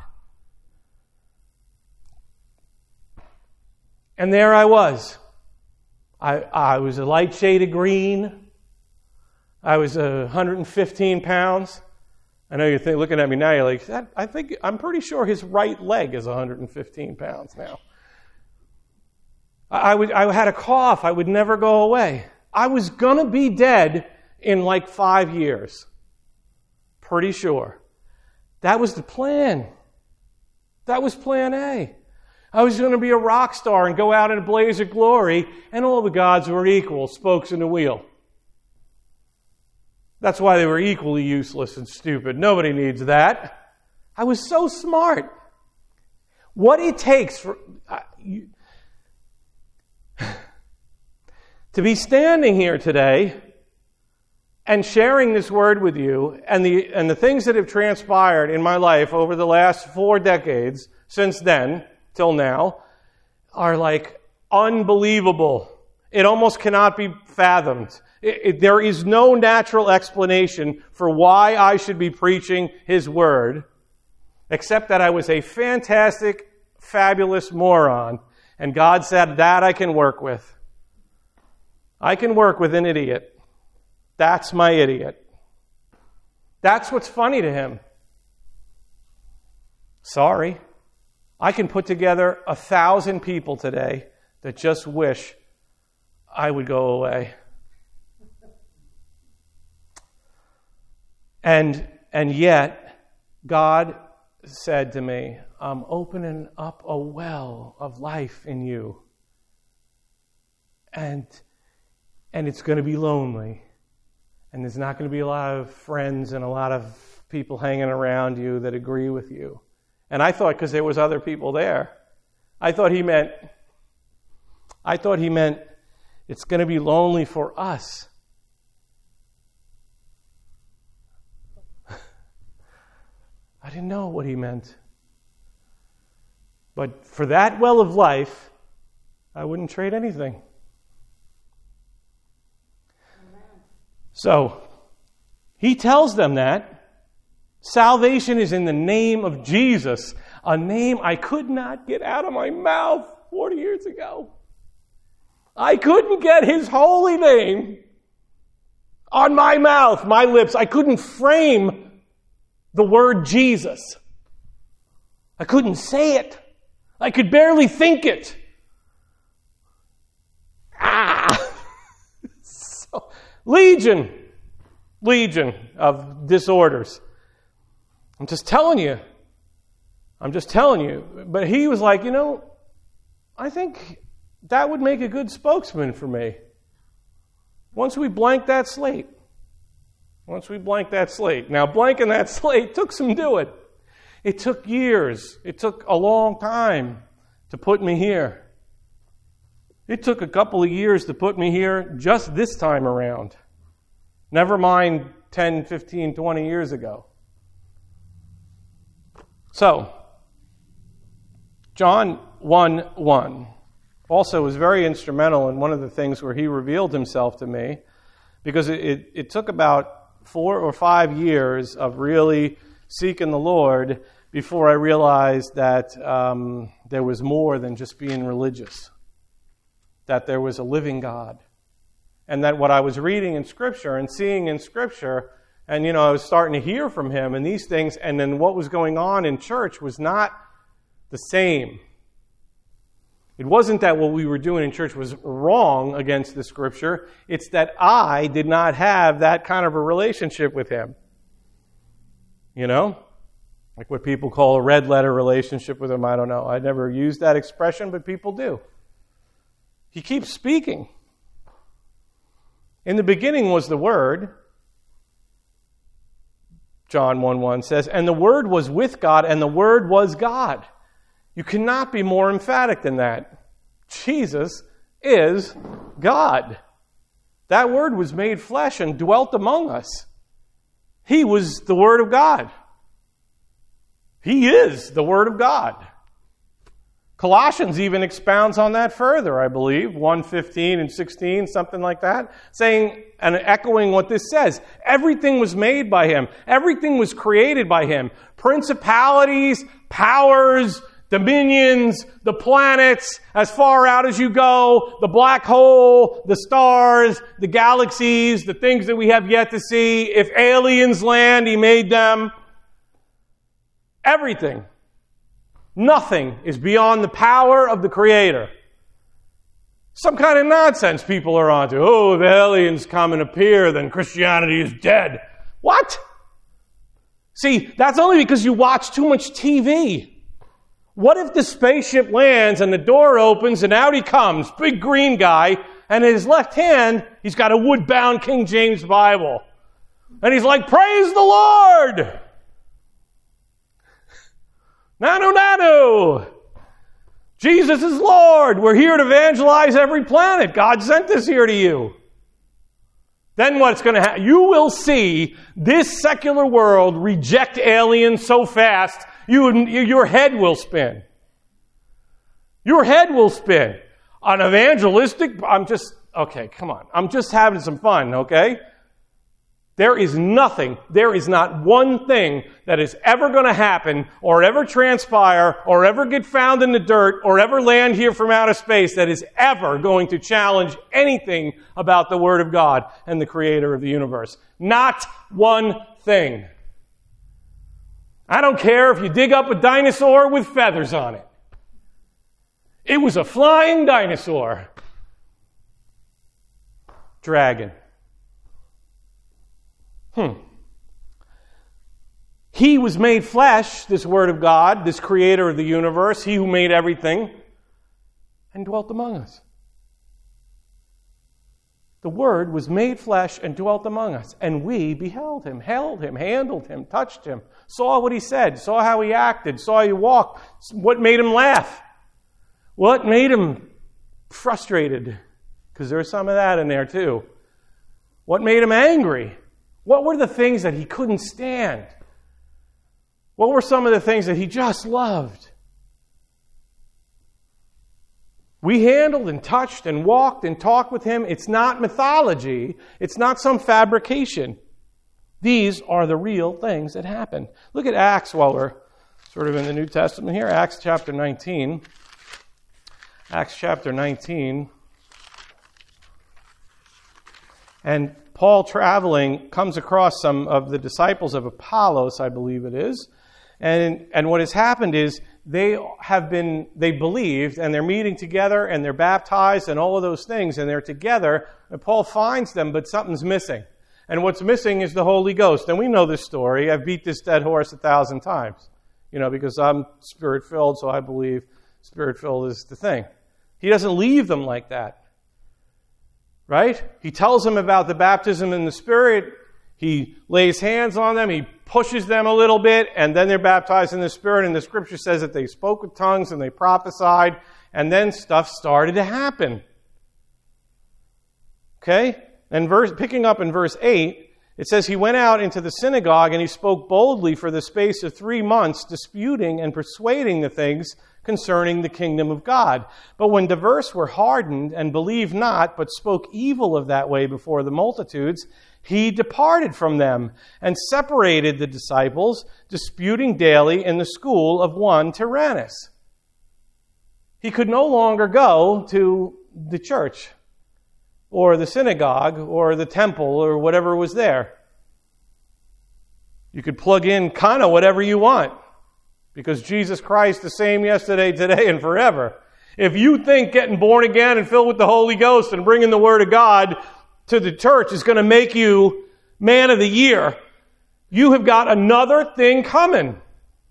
And there I was. I, I was a light shade of green. I was uh, one hundred fifteen pounds. I know you're think, looking at me now, you're like, that, I think, I'm pretty sure his right leg is one hundred fifteen pounds now. I, I, would, I had a cough. I would never go away. I was going to be dead in like five years. Pretty sure. That was the plan. That was plan A. I was going to be a rock star and go out in a blaze of glory, and all the gods were equal, spokes in the wheel. That's why they were equally useless and stupid. Nobody needs that. I was so smart. What it takes for uh, you, to be standing here today and sharing this word with you, and the and the things that have transpired in my life over the last four decades since then till now are like unbelievable. It almost cannot be fathomed. It, it, there is no natural explanation for why I should be preaching His Word, except that I was a fantastic, fabulous moron, and God said, that I can work with. I can work with an idiot. That's my idiot. That's what's funny to Him. Sorry. I can put together a thousand people today that just wish I would go away. And and yet, God said to me, I'm opening up a well of life in you. And, and it's going to be lonely. And there's not going to be a lot of friends and a lot of people hanging around you that agree with you. And I thought, because there was other people there, I thought he meant, I thought he meant it's going to be lonely for us. I didn't know what he meant. But for that well of life, I wouldn't trade anything. Amen. So, he tells them that salvation is in the name of Jesus, a name I could not get out of my mouth forty years ago. I couldn't get His holy name on my mouth, my lips. I couldn't frame the word Jesus. I couldn't say it. I could barely think it. Ah! so, legion. Legion of disorders. I'm just telling you. I'm just telling you. But he was like, you know, I think that would make a good spokesman for me. Once we blank that slate. Once we blank that slate. Now, blanking that slate took some doing. It took years. It took a long time to put me here. It took a couple of years to put me here just this time around. Never mind ten, fifteen, twenty years ago. So, John one one also was very instrumental in one of the things where he revealed himself to me, because it, it, it took about four or five years of really seeking the Lord before I realized that um, there was more than just being religious, that there was a living God, and that what I was reading in Scripture and seeing in Scripture, and you know, I was starting to hear from Him and these things, and then what was going on in church was not the same. It wasn't that what we were doing in church was wrong against the Scripture. It's that I did not have that kind of a relationship with Him. You know? Like what people call a red letter relationship with Him. I don't know. I never used that expression, but people do. He keeps speaking. In the beginning was the Word. John one one says, and the Word was with God, and the Word was God. You cannot be more emphatic than that. Jesus is God. That Word was made flesh and dwelt among us. He was the Word of God. He is the Word of God. Colossians even expounds on that further, I believe, one fifteen and sixteen, something like that, saying and echoing what this says. Everything was made by him. Everything was created by him. Principalities, powers, dominions, the planets, as far out as you go, the black hole, the stars, the galaxies, the things that we have yet to see. If aliens land, he made them. Everything. Nothing is beyond the power of the Creator. Some kind of nonsense people are onto. Oh, the aliens come and appear, then Christianity is dead. What? See, that's only because you watch too much T V. What if the spaceship lands and the door opens and out he comes, big green guy, and in his left hand, he's got a wood-bound King James Bible. And he's like, praise the Lord! Nanu, nanu! Jesus is Lord. We're here to evangelize every planet. God sent us here to you. Then what's going to happen? You will see this secular world reject aliens so fast, you, your head will spin. Your head will spin. An evangelistic, I'm just, okay, come on. I'm just having some fun, okay? There is nothing, there is not one thing that is ever going to happen or ever transpire or ever get found in the dirt or ever land here from outer space that is ever going to challenge anything about the Word of God and the Creator of the universe. Not one thing. I don't care if you dig up a dinosaur with feathers on it. It was a flying dinosaur. Dragon. Hmm. He was made flesh, this Word of God, this Creator of the universe, He who made everything, and dwelt among us. The Word was made flesh and dwelt among us, and we beheld Him, held Him, handled Him, touched Him, saw what He said, saw how He acted, saw He walked, what made Him laugh, what made Him frustrated, because there's some of that in there too. What made Him angry? What were the things that He couldn't stand? What were some of the things that He just loved? We handled and touched and walked and talked with Him. It's not mythology. It's not some fabrication. These are the real things that happened. Look at Acts while we're sort of in the New Testament here. Acts chapter nineteen. Acts chapter nineteen. And Paul, traveling, comes across some of the disciples of Apollos, I believe it is. And, and what has happened is they have been, they believed, and they're meeting together, and they're baptized, and all of those things, and they're together. And Paul finds them, but something's missing. And what's missing is the Holy Ghost. And we know this story. I've beat this dead horse a thousand times. You know, because I'm Spirit-filled, so I believe Spirit-filled is the thing. He doesn't leave them like that. Right? He tells them about the baptism in the Spirit. He lays hands on them. He pushes them a little bit, and then they're baptized in the Spirit. And the Scripture says that they spoke with tongues and they prophesied, and then stuff started to happen. Okay? And verse, picking up in verse eight, it says, He went out into the synagogue and He spoke boldly for the space of three months, disputing and persuading the things concerning the kingdom of God. But when diverse were hardened and believed not, but spoke evil of that way before the multitudes, He departed from them and separated the disciples, disputing daily in the school of one Tyrannus. He could no longer go to the church or the synagogue or the temple or whatever was there. You could plug in kind of whatever you want. Because Jesus Christ the same yesterday, today, and forever. If you think getting born again and filled with the Holy Ghost and bringing the Word of God to the church is going to make you man of the year, you have got another thing coming.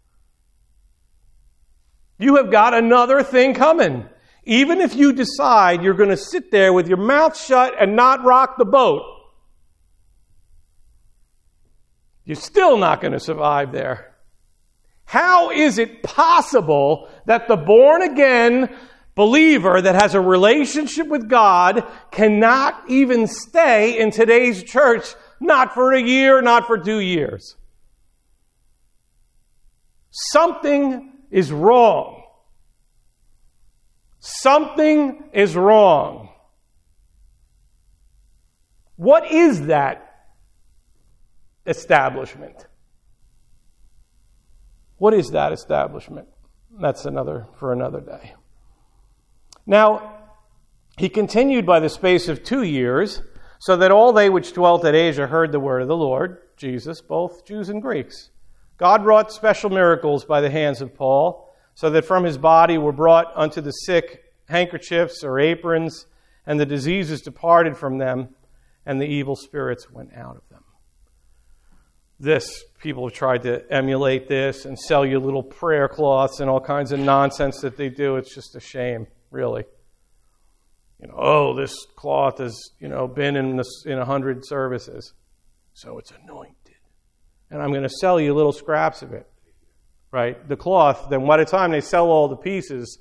You have got another thing coming. Even if you decide you're going to sit there with your mouth shut and not rock the boat, you're still not going to survive there. How is it possible that the born-again believer that has a relationship with God cannot even stay in today's church, not for a year, not for two years? Something is wrong. Something is wrong. What is that establishment? What is that establishment? That's another for another day. Now, he continued by the space of two years, so that all they which dwelt at Asia heard the word of the Lord, Jesus, both Jews and Greeks. God wrought special miracles by the hands of Paul, so that from his body were brought unto the sick handkerchiefs or aprons, and the diseases departed from them, and the evil spirits went out of them. This, people have tried to emulate this and sell you little prayer cloths and all kinds of nonsense that they do. It's just a shame, really. You know, oh, this cloth has, you know, been in this in a hundred services, so it's anointed. And I'm going to sell you little scraps of it, right? The cloth, then by the time they sell all the pieces,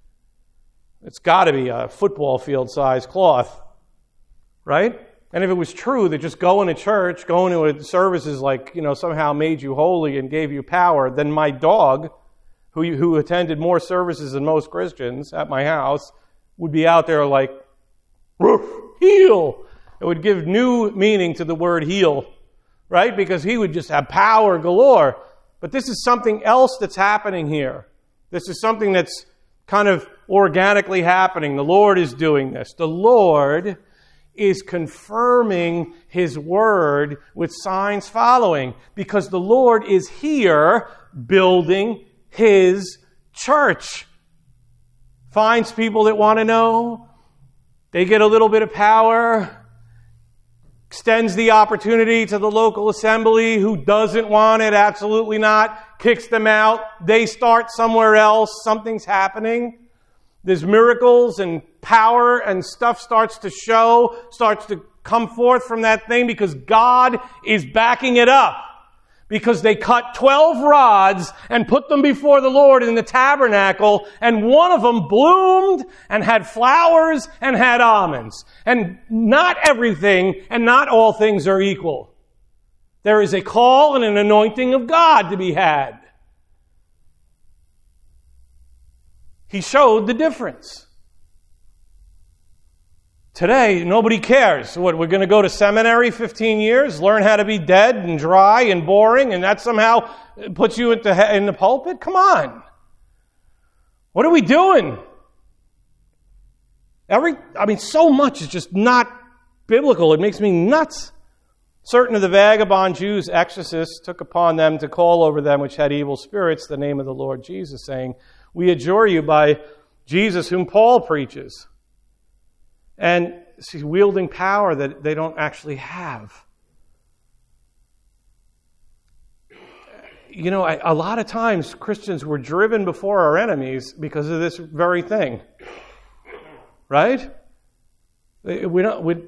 it's got to be a football field size cloth, right? And if it was true that just going to church, going to services like, you know, somehow made you holy and gave you power, then my dog, who who attended more services than most Christians at my house, would be out there like, roof, heal. It would give new meaning to the word heal, right? Because he would just have power galore. But this is something else that's happening here. This is something that's kind of organically happening. The Lord is doing this. The Lord is confirming his word with signs following, because the Lord is here building his church. Finds people that want to know. They get a little bit of power. Extends the opportunity to the local assembly. Who doesn't want it? Absolutely not. Kicks them out. They start somewhere else. Something's happening. There's miracles and power and stuff starts to show, starts to come forth from that thing because God is backing it up. Because they cut twelve rods and put them before the Lord in the tabernacle, and one of them bloomed and had flowers and had almonds. And not everything and not all things are equal. There is a call and an anointing of God to be had. He showed the difference. Today, nobody cares. What, we're going to go to seminary fifteen years, learn how to be dead and dry and boring, and that somehow puts you in the, in the pulpit? Come on. What are we doing? Every, I mean, so much is just not biblical. It makes me nuts. Certain of the vagabond Jews, exorcists, took upon them to call over them which had evil spirits the name of the Lord Jesus, saying, we adjure you by Jesus whom Paul preaches. And she's wielding power that they don't actually have. You know, I, a lot of times Christians were driven before our enemies because of this very thing. Right? We don't, we,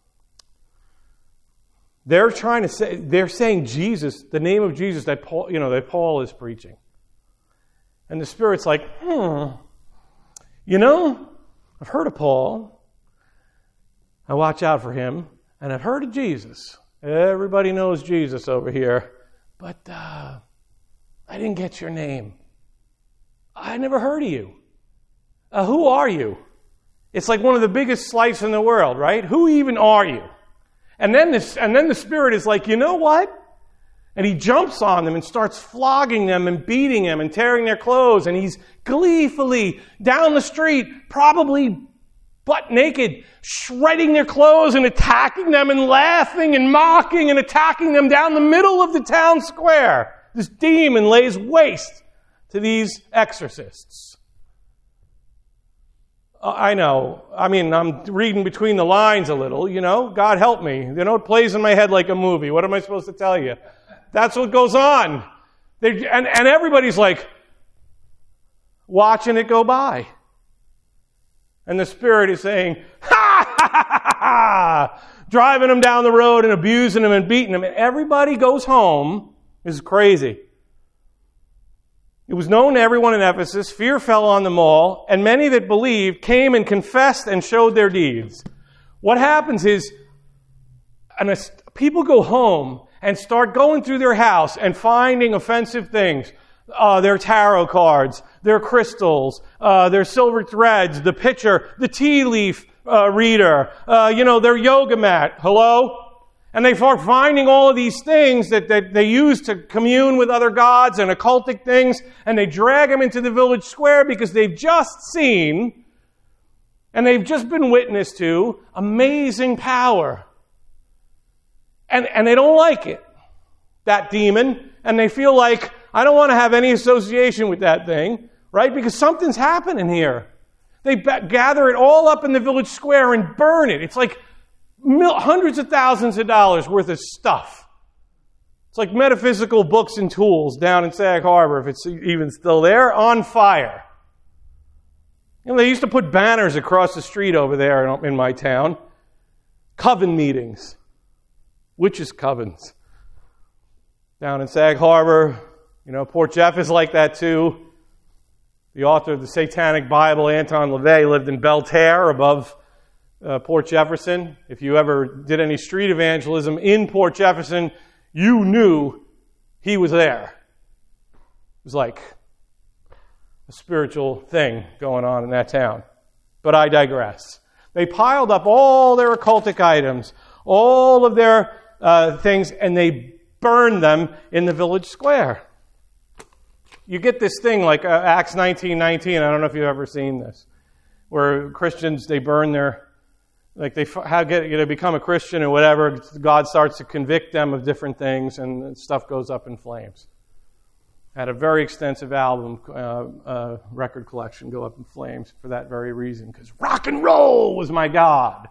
they're trying to say, they're saying Jesus, the name of Jesus that Paul, you know, that Paul is preaching. And the Spirit's like, hmm, you know, I've heard of Paul. I watch out for him. And I've heard of Jesus. Everybody knows Jesus over here. But uh, I didn't get your name. I never heard of you. Uh, who are you? It's like one of the biggest slices in the world, right? Who even are you? And then this, and then the Spirit is like, you know what? And he jumps on them and starts flogging them and beating them and tearing their clothes. And he's gleefully down the street, probably butt naked, shredding their clothes and attacking them and laughing and mocking and attacking them down the middle of the town square. This demon lays waste to these exorcists. Uh, I know. I mean, I'm reading between the lines a little, you know. God help me. You know, it plays in my head like a movie. What am I supposed to tell you? That's what goes on. They, and, and everybody's like watching it go by. And the Spirit is saying, ha, ha, ha, ha, ha, driving them down the road and abusing them and beating them. And everybody goes home. This is crazy. It was known to everyone in Ephesus. Fear fell on them all. And many that believed came and confessed and showed their deeds. What happens is, and people go home and start going through their house and finding offensive things. uh, their tarot cards, their crystals, uh, their silver threads, the pitcher, the tea leaf uh, reader, uh, you know, their yoga mat. Hello? And they start finding all of these things that, that they use to commune with other gods and occultic things, and they drag them into the village square because they've just seen and they've just been witness to amazing power. And, and they don't like it, that demon, and they feel like, I don't want to have any association with that thing, right? Because something's happening here. They ba- gather it all up in the village square and burn it. It's like mil- hundreds of thousands of dollars worth of stuff. It's like metaphysical books and tools down in Sag Harbor, if it's even still there, on fire. You know, they used to put banners across the street over there in, in my town. Coven meetings. Witches' covens. Down in Sag Harbor, you know, Port Jeff is like that too. The author of the Satanic Bible, Anton LaVey, lived in Belterre above uh, Port Jefferson. If you ever did any street evangelism in Port Jefferson, you knew he was there. It was like a spiritual thing going on in that town. But I digress. They piled up all their occultic items, all of their uh, things, and they burned them in the village square. You get this thing like uh, Acts nineteen nineteen. I don't know if you've ever seen this, where Christians, they burn their, like they how get you know, become a Christian or whatever. God starts to convict them of different things, and stuff goes up in flames. I had a very extensive album uh, uh, record collection go up in flames for that very reason, because rock and roll was my God.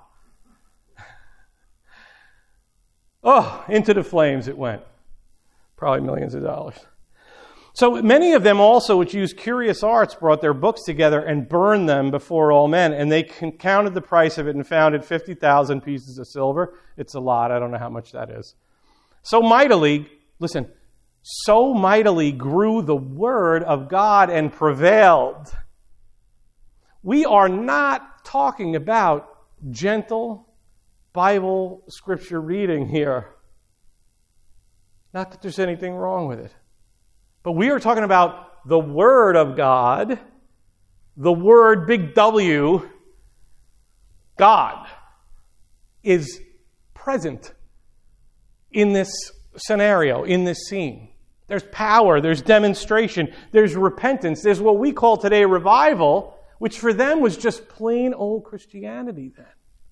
Oh, into the flames it went. Probably millions of dollars. So many of them also, which used curious arts, brought their books together and burned them before all men. And they counted the price of it and found it fifty thousand pieces of silver. It's a lot. I don't know how much that is. So mightily, listen, so mightily grew the word of God and prevailed. We are not talking about gentle Bible scripture reading here. Not that there's anything wrong with it. But we are talking about the Word of God, the Word, big W, God, is present in this scenario, in this scene. There's power, there's demonstration, there's repentance, there's what we call today revival, which for them was just plain old Christianity then.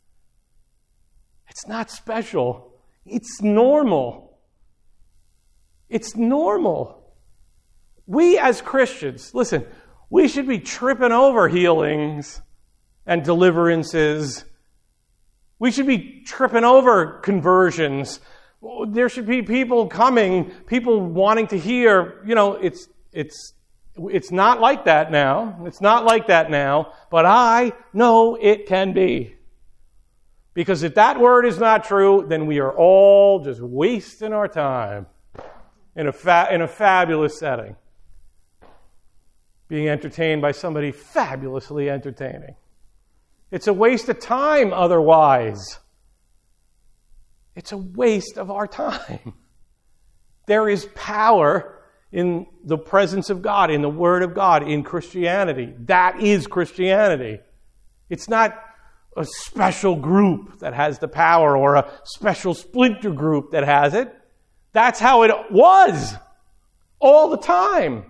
It's not special. It's normal. It's normal. We as Christians, listen, we should be tripping over healings and deliverances. We should be tripping over conversions. There should be people coming, people wanting to hear. You know, it's it's it's not like that now. It's not like that now, but I know it can be. Because if that word is not true, then we are all just wasting our time in a fa- in a fabulous setting. Being entertained by somebody fabulously entertaining. It's a waste of time otherwise. It's a waste of our time. There is power in the presence of God, in the Word of God, in Christianity. That is Christianity. It's not a special group that has the power or a special splinter group that has it. That's how it was all the time.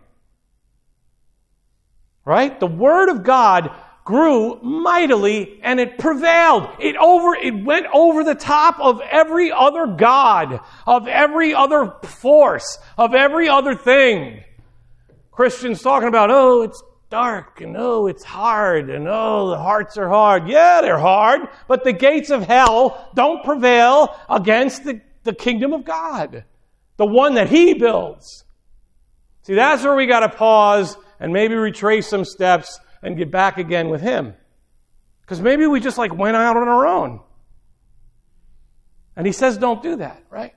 Right? The Word of God grew mightily and it prevailed. It over, it went over the top of every other god, of every other force, of every other thing. Christians talking about, oh, it's dark, and oh, it's hard, and oh, the hearts are hard. Yeah, they're hard, but the gates of hell don't prevail against the, the kingdom of God, the one that He builds. See, that's where we got to pause and maybe retrace some steps and get back again with Him. Because maybe we just like went out on our own. And He says don't do that, right?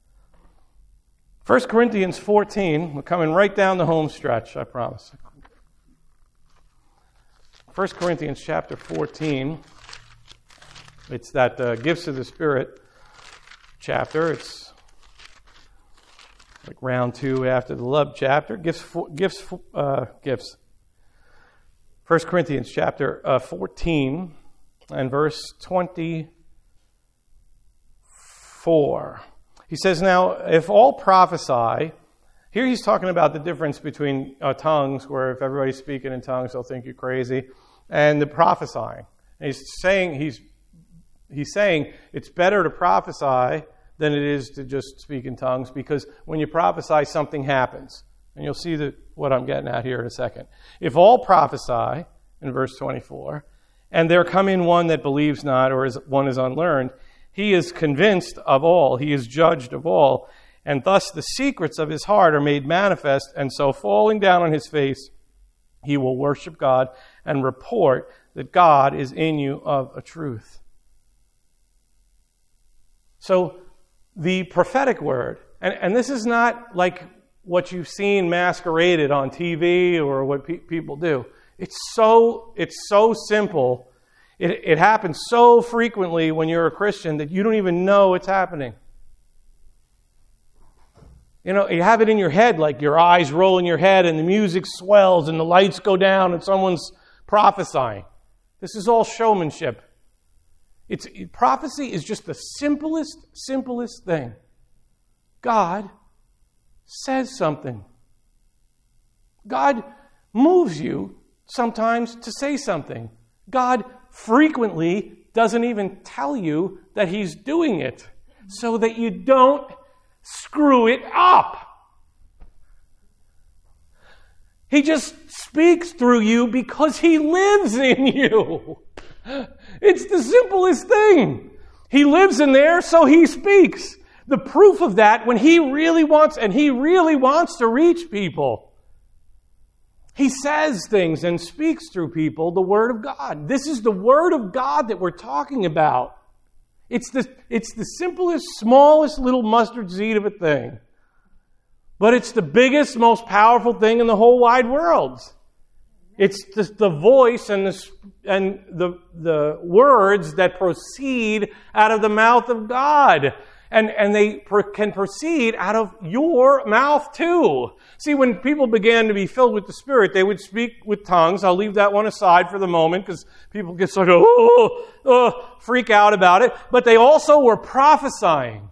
First Corinthians fourteen, we're coming right down the home stretch, I promise. First Corinthians chapter fourteen, it's that uh, Gifts of the Spirit chapter. It's like round two after the love chapter. Gifts, gifts, uh, gifts. First Corinthians chapter uh, fourteen and verse twenty-four. He says, now, if all prophesy, here he's talking about the difference between uh, tongues, where if everybody's speaking in tongues, they'll think you're crazy, and the prophesying. And he's saying he's he's saying it's better to prophesy than it is to just speak in tongues, because when you prophesy, something happens. And you'll see the, what I'm getting at here in a second. If all prophesy, in verse twenty-four, and there come in one that believes not, or is, one is unlearned, he is convinced of all, he is judged of all, and thus the secrets of his heart are made manifest, and so falling down on his face, he will worship God and report that God is in you of a truth. So the prophetic word, and, and this is not like what you've seen masqueraded on T V or what pe- people do. It's so it's so simple. It, it happens so frequently when you're a Christian that you don't even know it's happening. You know, you have it in your head, like your eyes roll in your head and the music swells and the lights go down and someone's prophesying. This is all showmanship. It's it, prophecy is just the simplest, simplest thing. God says something. God moves you sometimes to say something. God frequently doesn't even tell you that He's doing it so that you don't screw it up. He just speaks through you because He lives in you. It's the simplest thing. He lives in there, so He speaks. The proof of that, when He really wants, and He really wants to reach people, He says things and speaks through people the Word of God. This is the Word of God that we're talking about. It's the, it's the simplest, smallest little mustard seed of a thing. But it's the biggest, most powerful thing in the whole wide world. It's the, the voice and the and the the words that proceed out of the mouth of God. And, and they per, can proceed out of your mouth too. See, when people began to be filled with the Spirit, they would speak with tongues. I'll leave that one aside for the moment because people get sort of oh, oh, freak out about it. But they also were prophesying.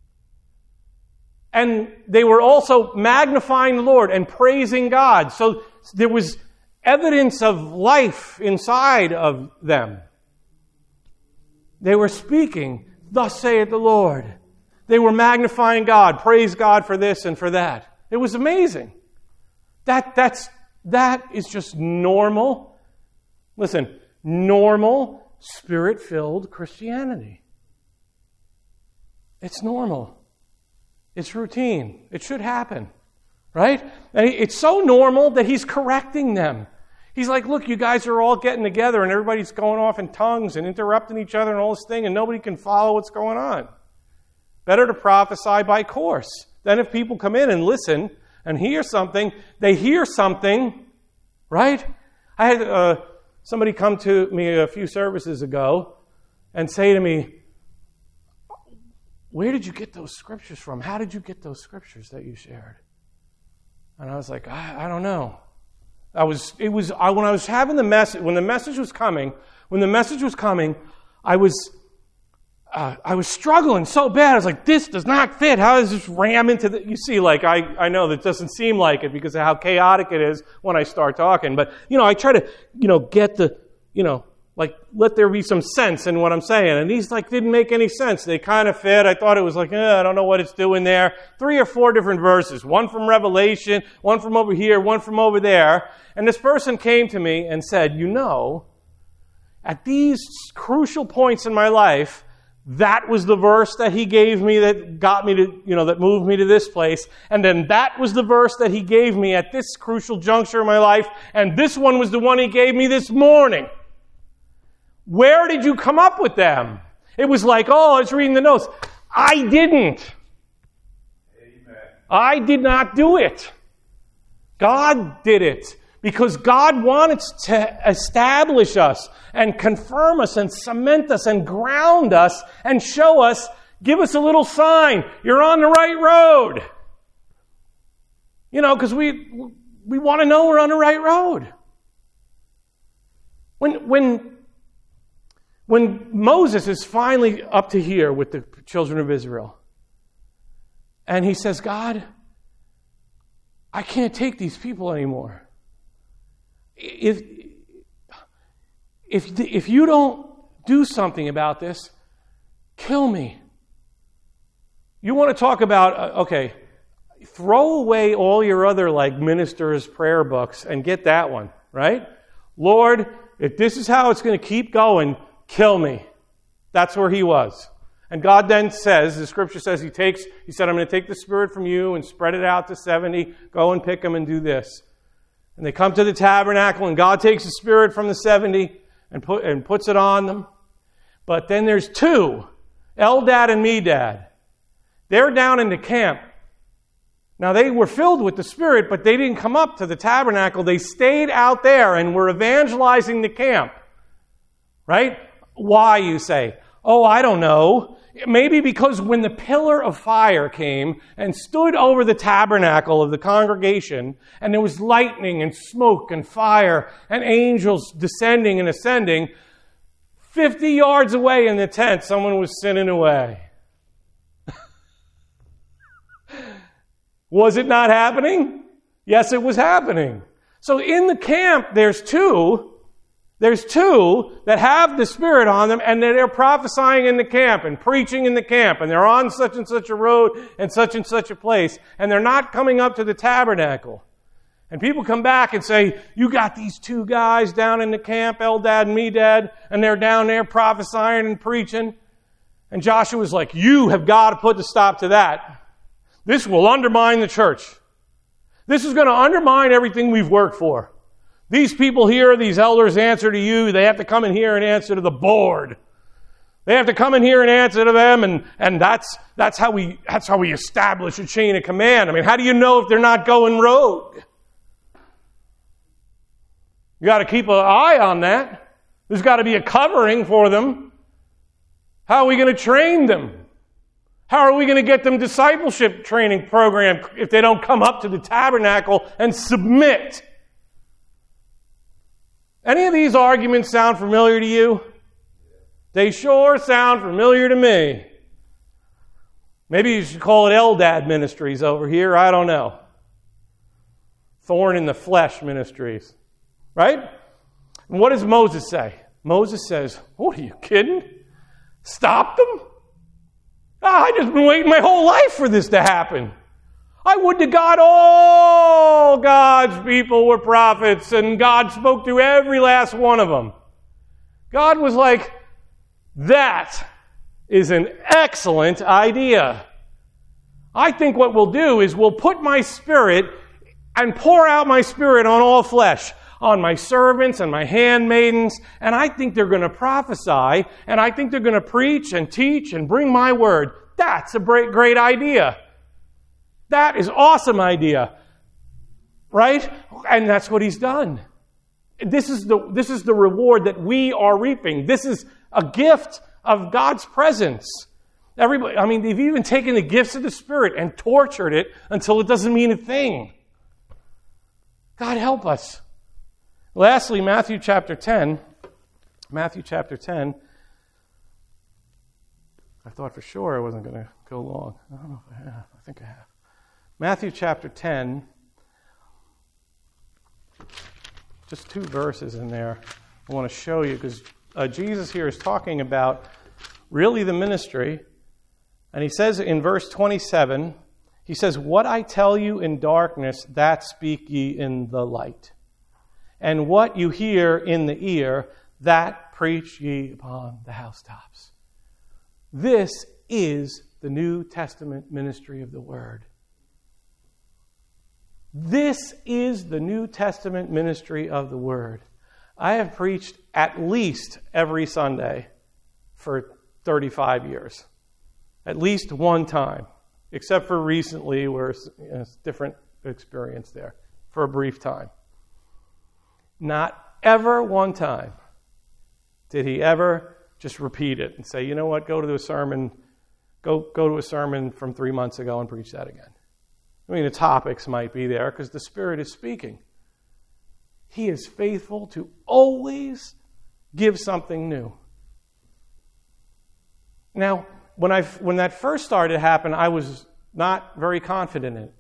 And they were also magnifying the Lord and praising God. So there was evidence of life inside of them. They were speaking, "Thus saith the Lord." They were magnifying God, praise God for this and for that. It was amazing. That, that's, that is just normal. Listen, normal, Spirit-filled Christianity. It's normal. It's routine. It should happen. Right? And it's so normal that He's correcting them. He's like, look, you guys are all getting together and everybody's going off in tongues and interrupting each other and all this thing and nobody can follow what's going on. Better to prophesy by course. Then if people come in and listen and hear something, they hear something, right? I had uh, somebody come to me a few services ago and say to me, where did you get those scriptures from? How did you get those scriptures that you shared? And I was like, I, I don't know. I was, it was, I, when I was having the message, when the message was coming, when the message was coming, I was, uh, I was struggling so bad. I was like, this does not fit. How does this ram into the, you see, like, I, I know that doesn't seem like it because of how chaotic it is when I start talking. But, you know, I try to, you know, get the, you know, like, let there be some sense in what I'm saying. And these, like, didn't make any sense. They kind of fit. I thought it was like, eh, I don't know what it's doing there. Three or four different verses. One from Revelation, one from over here, one from over there. And this person came to me and said, you know, at these crucial points in my life, that was the verse that he gave me that got me to, you know, that moved me to this place. And then that was the verse that he gave me at this crucial juncture in my life. And this one was the one he gave me this morning. Where did you come up with them? It was like, oh, I was reading the notes. I didn't. Amen. I did not do it. God did it. Because God wanted to establish us and confirm us and cement us and ground us and show us, give us a little sign. You're on the right road. You know, because we we want to know we're on the right road. When when when Moses is finally up to here with the children of Israel, and he says, God, I can't take these people anymore. If, if, if you don't do something about this, kill me. You want to talk about, uh, okay, throw away all your other like ministers' prayer books and get that one, right? Lord, if this is how it's going to keep going, kill me. That's where he was. And God then says, the scripture says he takes, he said, I'm going to take the Spirit from you and spread it out to seventy. Go and pick them and do this. And they come to the tabernacle and God takes the Spirit from the seventy and put and puts it on them. But then there's two, Eldad and Medad. They're down in the camp. Now they were filled with the Spirit, but they didn't come up to the tabernacle. They stayed out there and were evangelizing the camp. Right? Why, you say? Oh, I don't know. Maybe because when the pillar of fire came and stood over the tabernacle of the congregation, and there was lightning and smoke and fire and angels descending and ascending, fifty yards away in the tent, someone was sinning away. Was it not happening? Yes, it was happening. So in the camp, there's two. There's two that have the Spirit on them, and they're prophesying in the camp and preaching in the camp, and they're on such and such a road and such and such a place, and they're not coming up to the tabernacle. And people come back and say, you got these two guys down in the camp, Eldad and Medad, and they're down there prophesying and preaching. And Joshua's like, you have got to put a stop to that. This will undermine the church. This is going to undermine everything we've worked for. These people here, these elders answer to you. They have to come in here and answer to the board. They have to come in here and answer to them, and, and that's that's how we that's how we establish a chain of command. I mean, how do you know if they're not going rogue? You got to keep an eye on that. There's got to be a covering for them. How are we going to train them? How are we going to get them discipleship training program if they don't come up to the tabernacle and submit? Any of these arguments sound familiar to you? They sure sound familiar to me. Maybe you should call it Eldad Ministries over here. I don't know. Thorn in the flesh ministries. Right? And what does Moses say? Moses says, what are you kidding? Stop them? Ah, I've just been waiting my whole life for this to happen. I would to God all God's people were prophets, and God spoke to every last one of them. God was like, that is an excellent idea. I think what we'll do is we'll put my Spirit and pour out my Spirit on all flesh, on my servants and my handmaidens, and I think they're going to prophesy, and I think they're going to preach and teach and bring my word. That's a great, great idea. That is an awesome idea. Right? And that's what he's done. This is the, this is the reward that we are reaping. This is a gift of God's presence. Everybody, I mean, they've even taken the gifts of the Spirit and tortured it until it doesn't mean a thing. God help us. Lastly, Matthew chapter ten. Matthew chapter ten. I thought for sure I wasn't going to go long. I don't know if I have. I think I have. Matthew chapter ten. Just two verses in there I want to show you, because uh, Jesus here is talking about really the ministry. And he says in verse twenty-seven, he says, what I tell you in darkness, that speak ye in the light. And what you hear in the ear, that preach ye upon the housetops. This is the New Testament ministry of the Word. This is the New Testament ministry of the Word. I have preached at least every Sunday for thirty-five years. At least one time. Except for recently where it's a different experience there. For a brief time. Not ever one time did he ever just repeat it and say, you know what, go to the sermon, go, go to a sermon from three months ago and preach that again. I mean, the topics might be there because the Spirit is speaking. He is faithful to always give something new. Now, when I when that first started to happen, I was not very confident in it.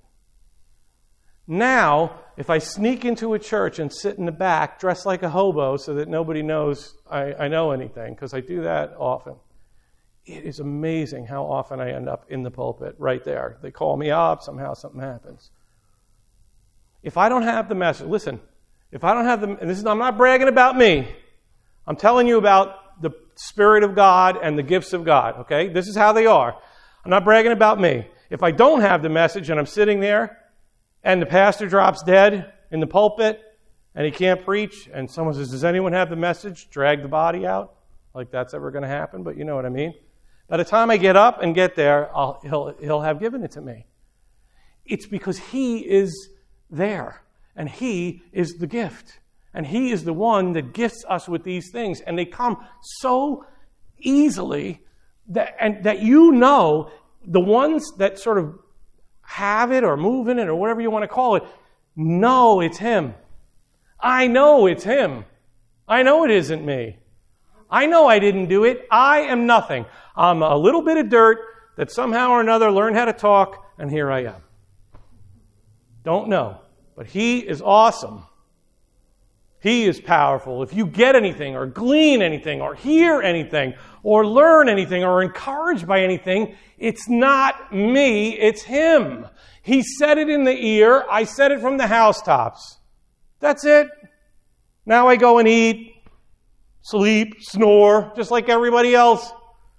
Now, if I sneak into a church and sit in the back, dressed like a hobo so that nobody knows I, I know anything, because I do that often, it is amazing how often I end up in the pulpit right there. They call me up, somehow something happens. If I don't have the message, listen, if I don't have the, and this is, I'm not bragging about me. I'm telling you about the Spirit of God and the gifts of God, okay? This is how they are. I'm not bragging about me. If I don't have the message and I'm sitting there and the pastor drops dead in the pulpit and he can't preach and someone says, does anyone have the message? Drag the body out. Like that's ever going to happen, but you know what I mean. By the time I get up and get there, I'll, he'll, he'll have given it to me. It's because he is there and he is the gift. And he is the one that gifts us with these things. And they come so easily that, and that you know the ones that sort of have it or move in it or whatever you want to call it, know it's him. I know it's him. I know it isn't me. I know I didn't do it. I am nothing. I'm a little bit of dirt that somehow or another learned how to talk, and here I am. Don't know. But he is awesome. He is powerful. If you get anything or glean anything or hear anything or learn anything or are encouraged by anything, it's not me, it's him. He said it in the ear. I said it from the housetops. That's it. Now I go and eat, sleep, snore, just like everybody else.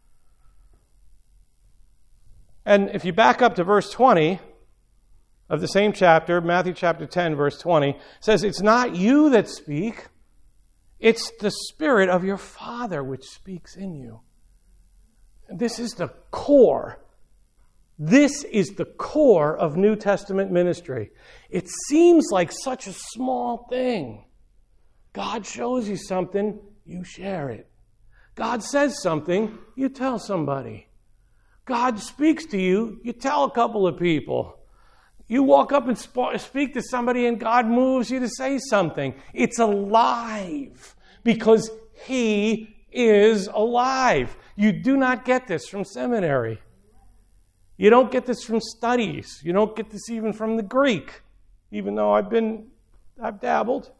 And if you back up to verse twenty of the same chapter, Matthew chapter ten, verse twenty, says, it's not you that speak, it's the Spirit of your Father which speaks in you. This is the core. This is the core of New Testament ministry. It seems like such a small thing. God shows you something, you share it. God says something, you tell somebody. God speaks to you, you tell a couple of people. You walk up and speak to somebody and God moves you to say something. It's alive because he is alive. You do not get this from seminary. You don't get this from studies. You don't get this even from the Greek, even though I've been, I've dabbled.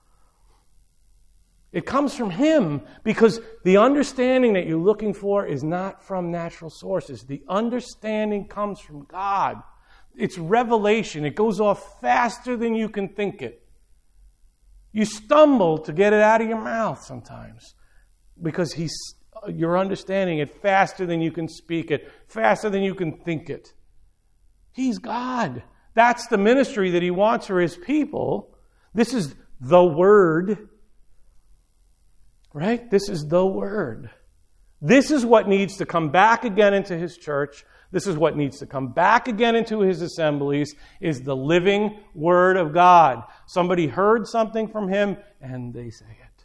It comes from him because the understanding that you're looking for is not from natural sources. The understanding comes from God. It's revelation. It goes off faster than you can think it. You stumble to get it out of your mouth sometimes because he's, you're understanding it faster than you can speak it, faster than you can think it. He's God. That's the ministry that he wants for his people. This is the Word. Right? This is the Word. This is what needs to come back again into his church. This is what needs to come back again into his assemblies, is the living Word of God. Somebody heard something from him, and they say it.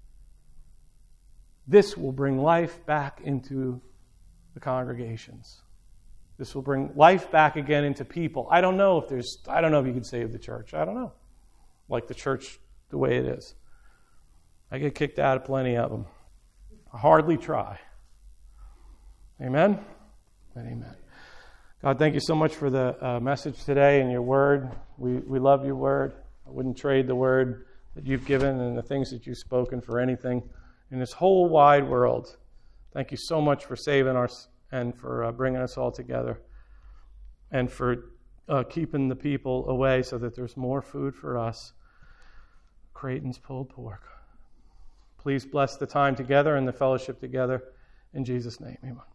This will bring life back into the congregations. This will bring life back again into people. I don't know if there's, I don't know if you can save the church. I don't know. Like the church the way it is. I get kicked out of plenty of them. I hardly try. Amen? And amen. God, thank you so much for the uh, message today and your word. We we love your word. I wouldn't trade the word that you've given and the things that you've spoken for anything in this whole wide world. Thank you so much for saving us and for uh, bringing us all together and for uh, keeping the people away so that there's more food for us. Creighton's pulled pork. Please bless the time together and the fellowship together. In Jesus' name, amen.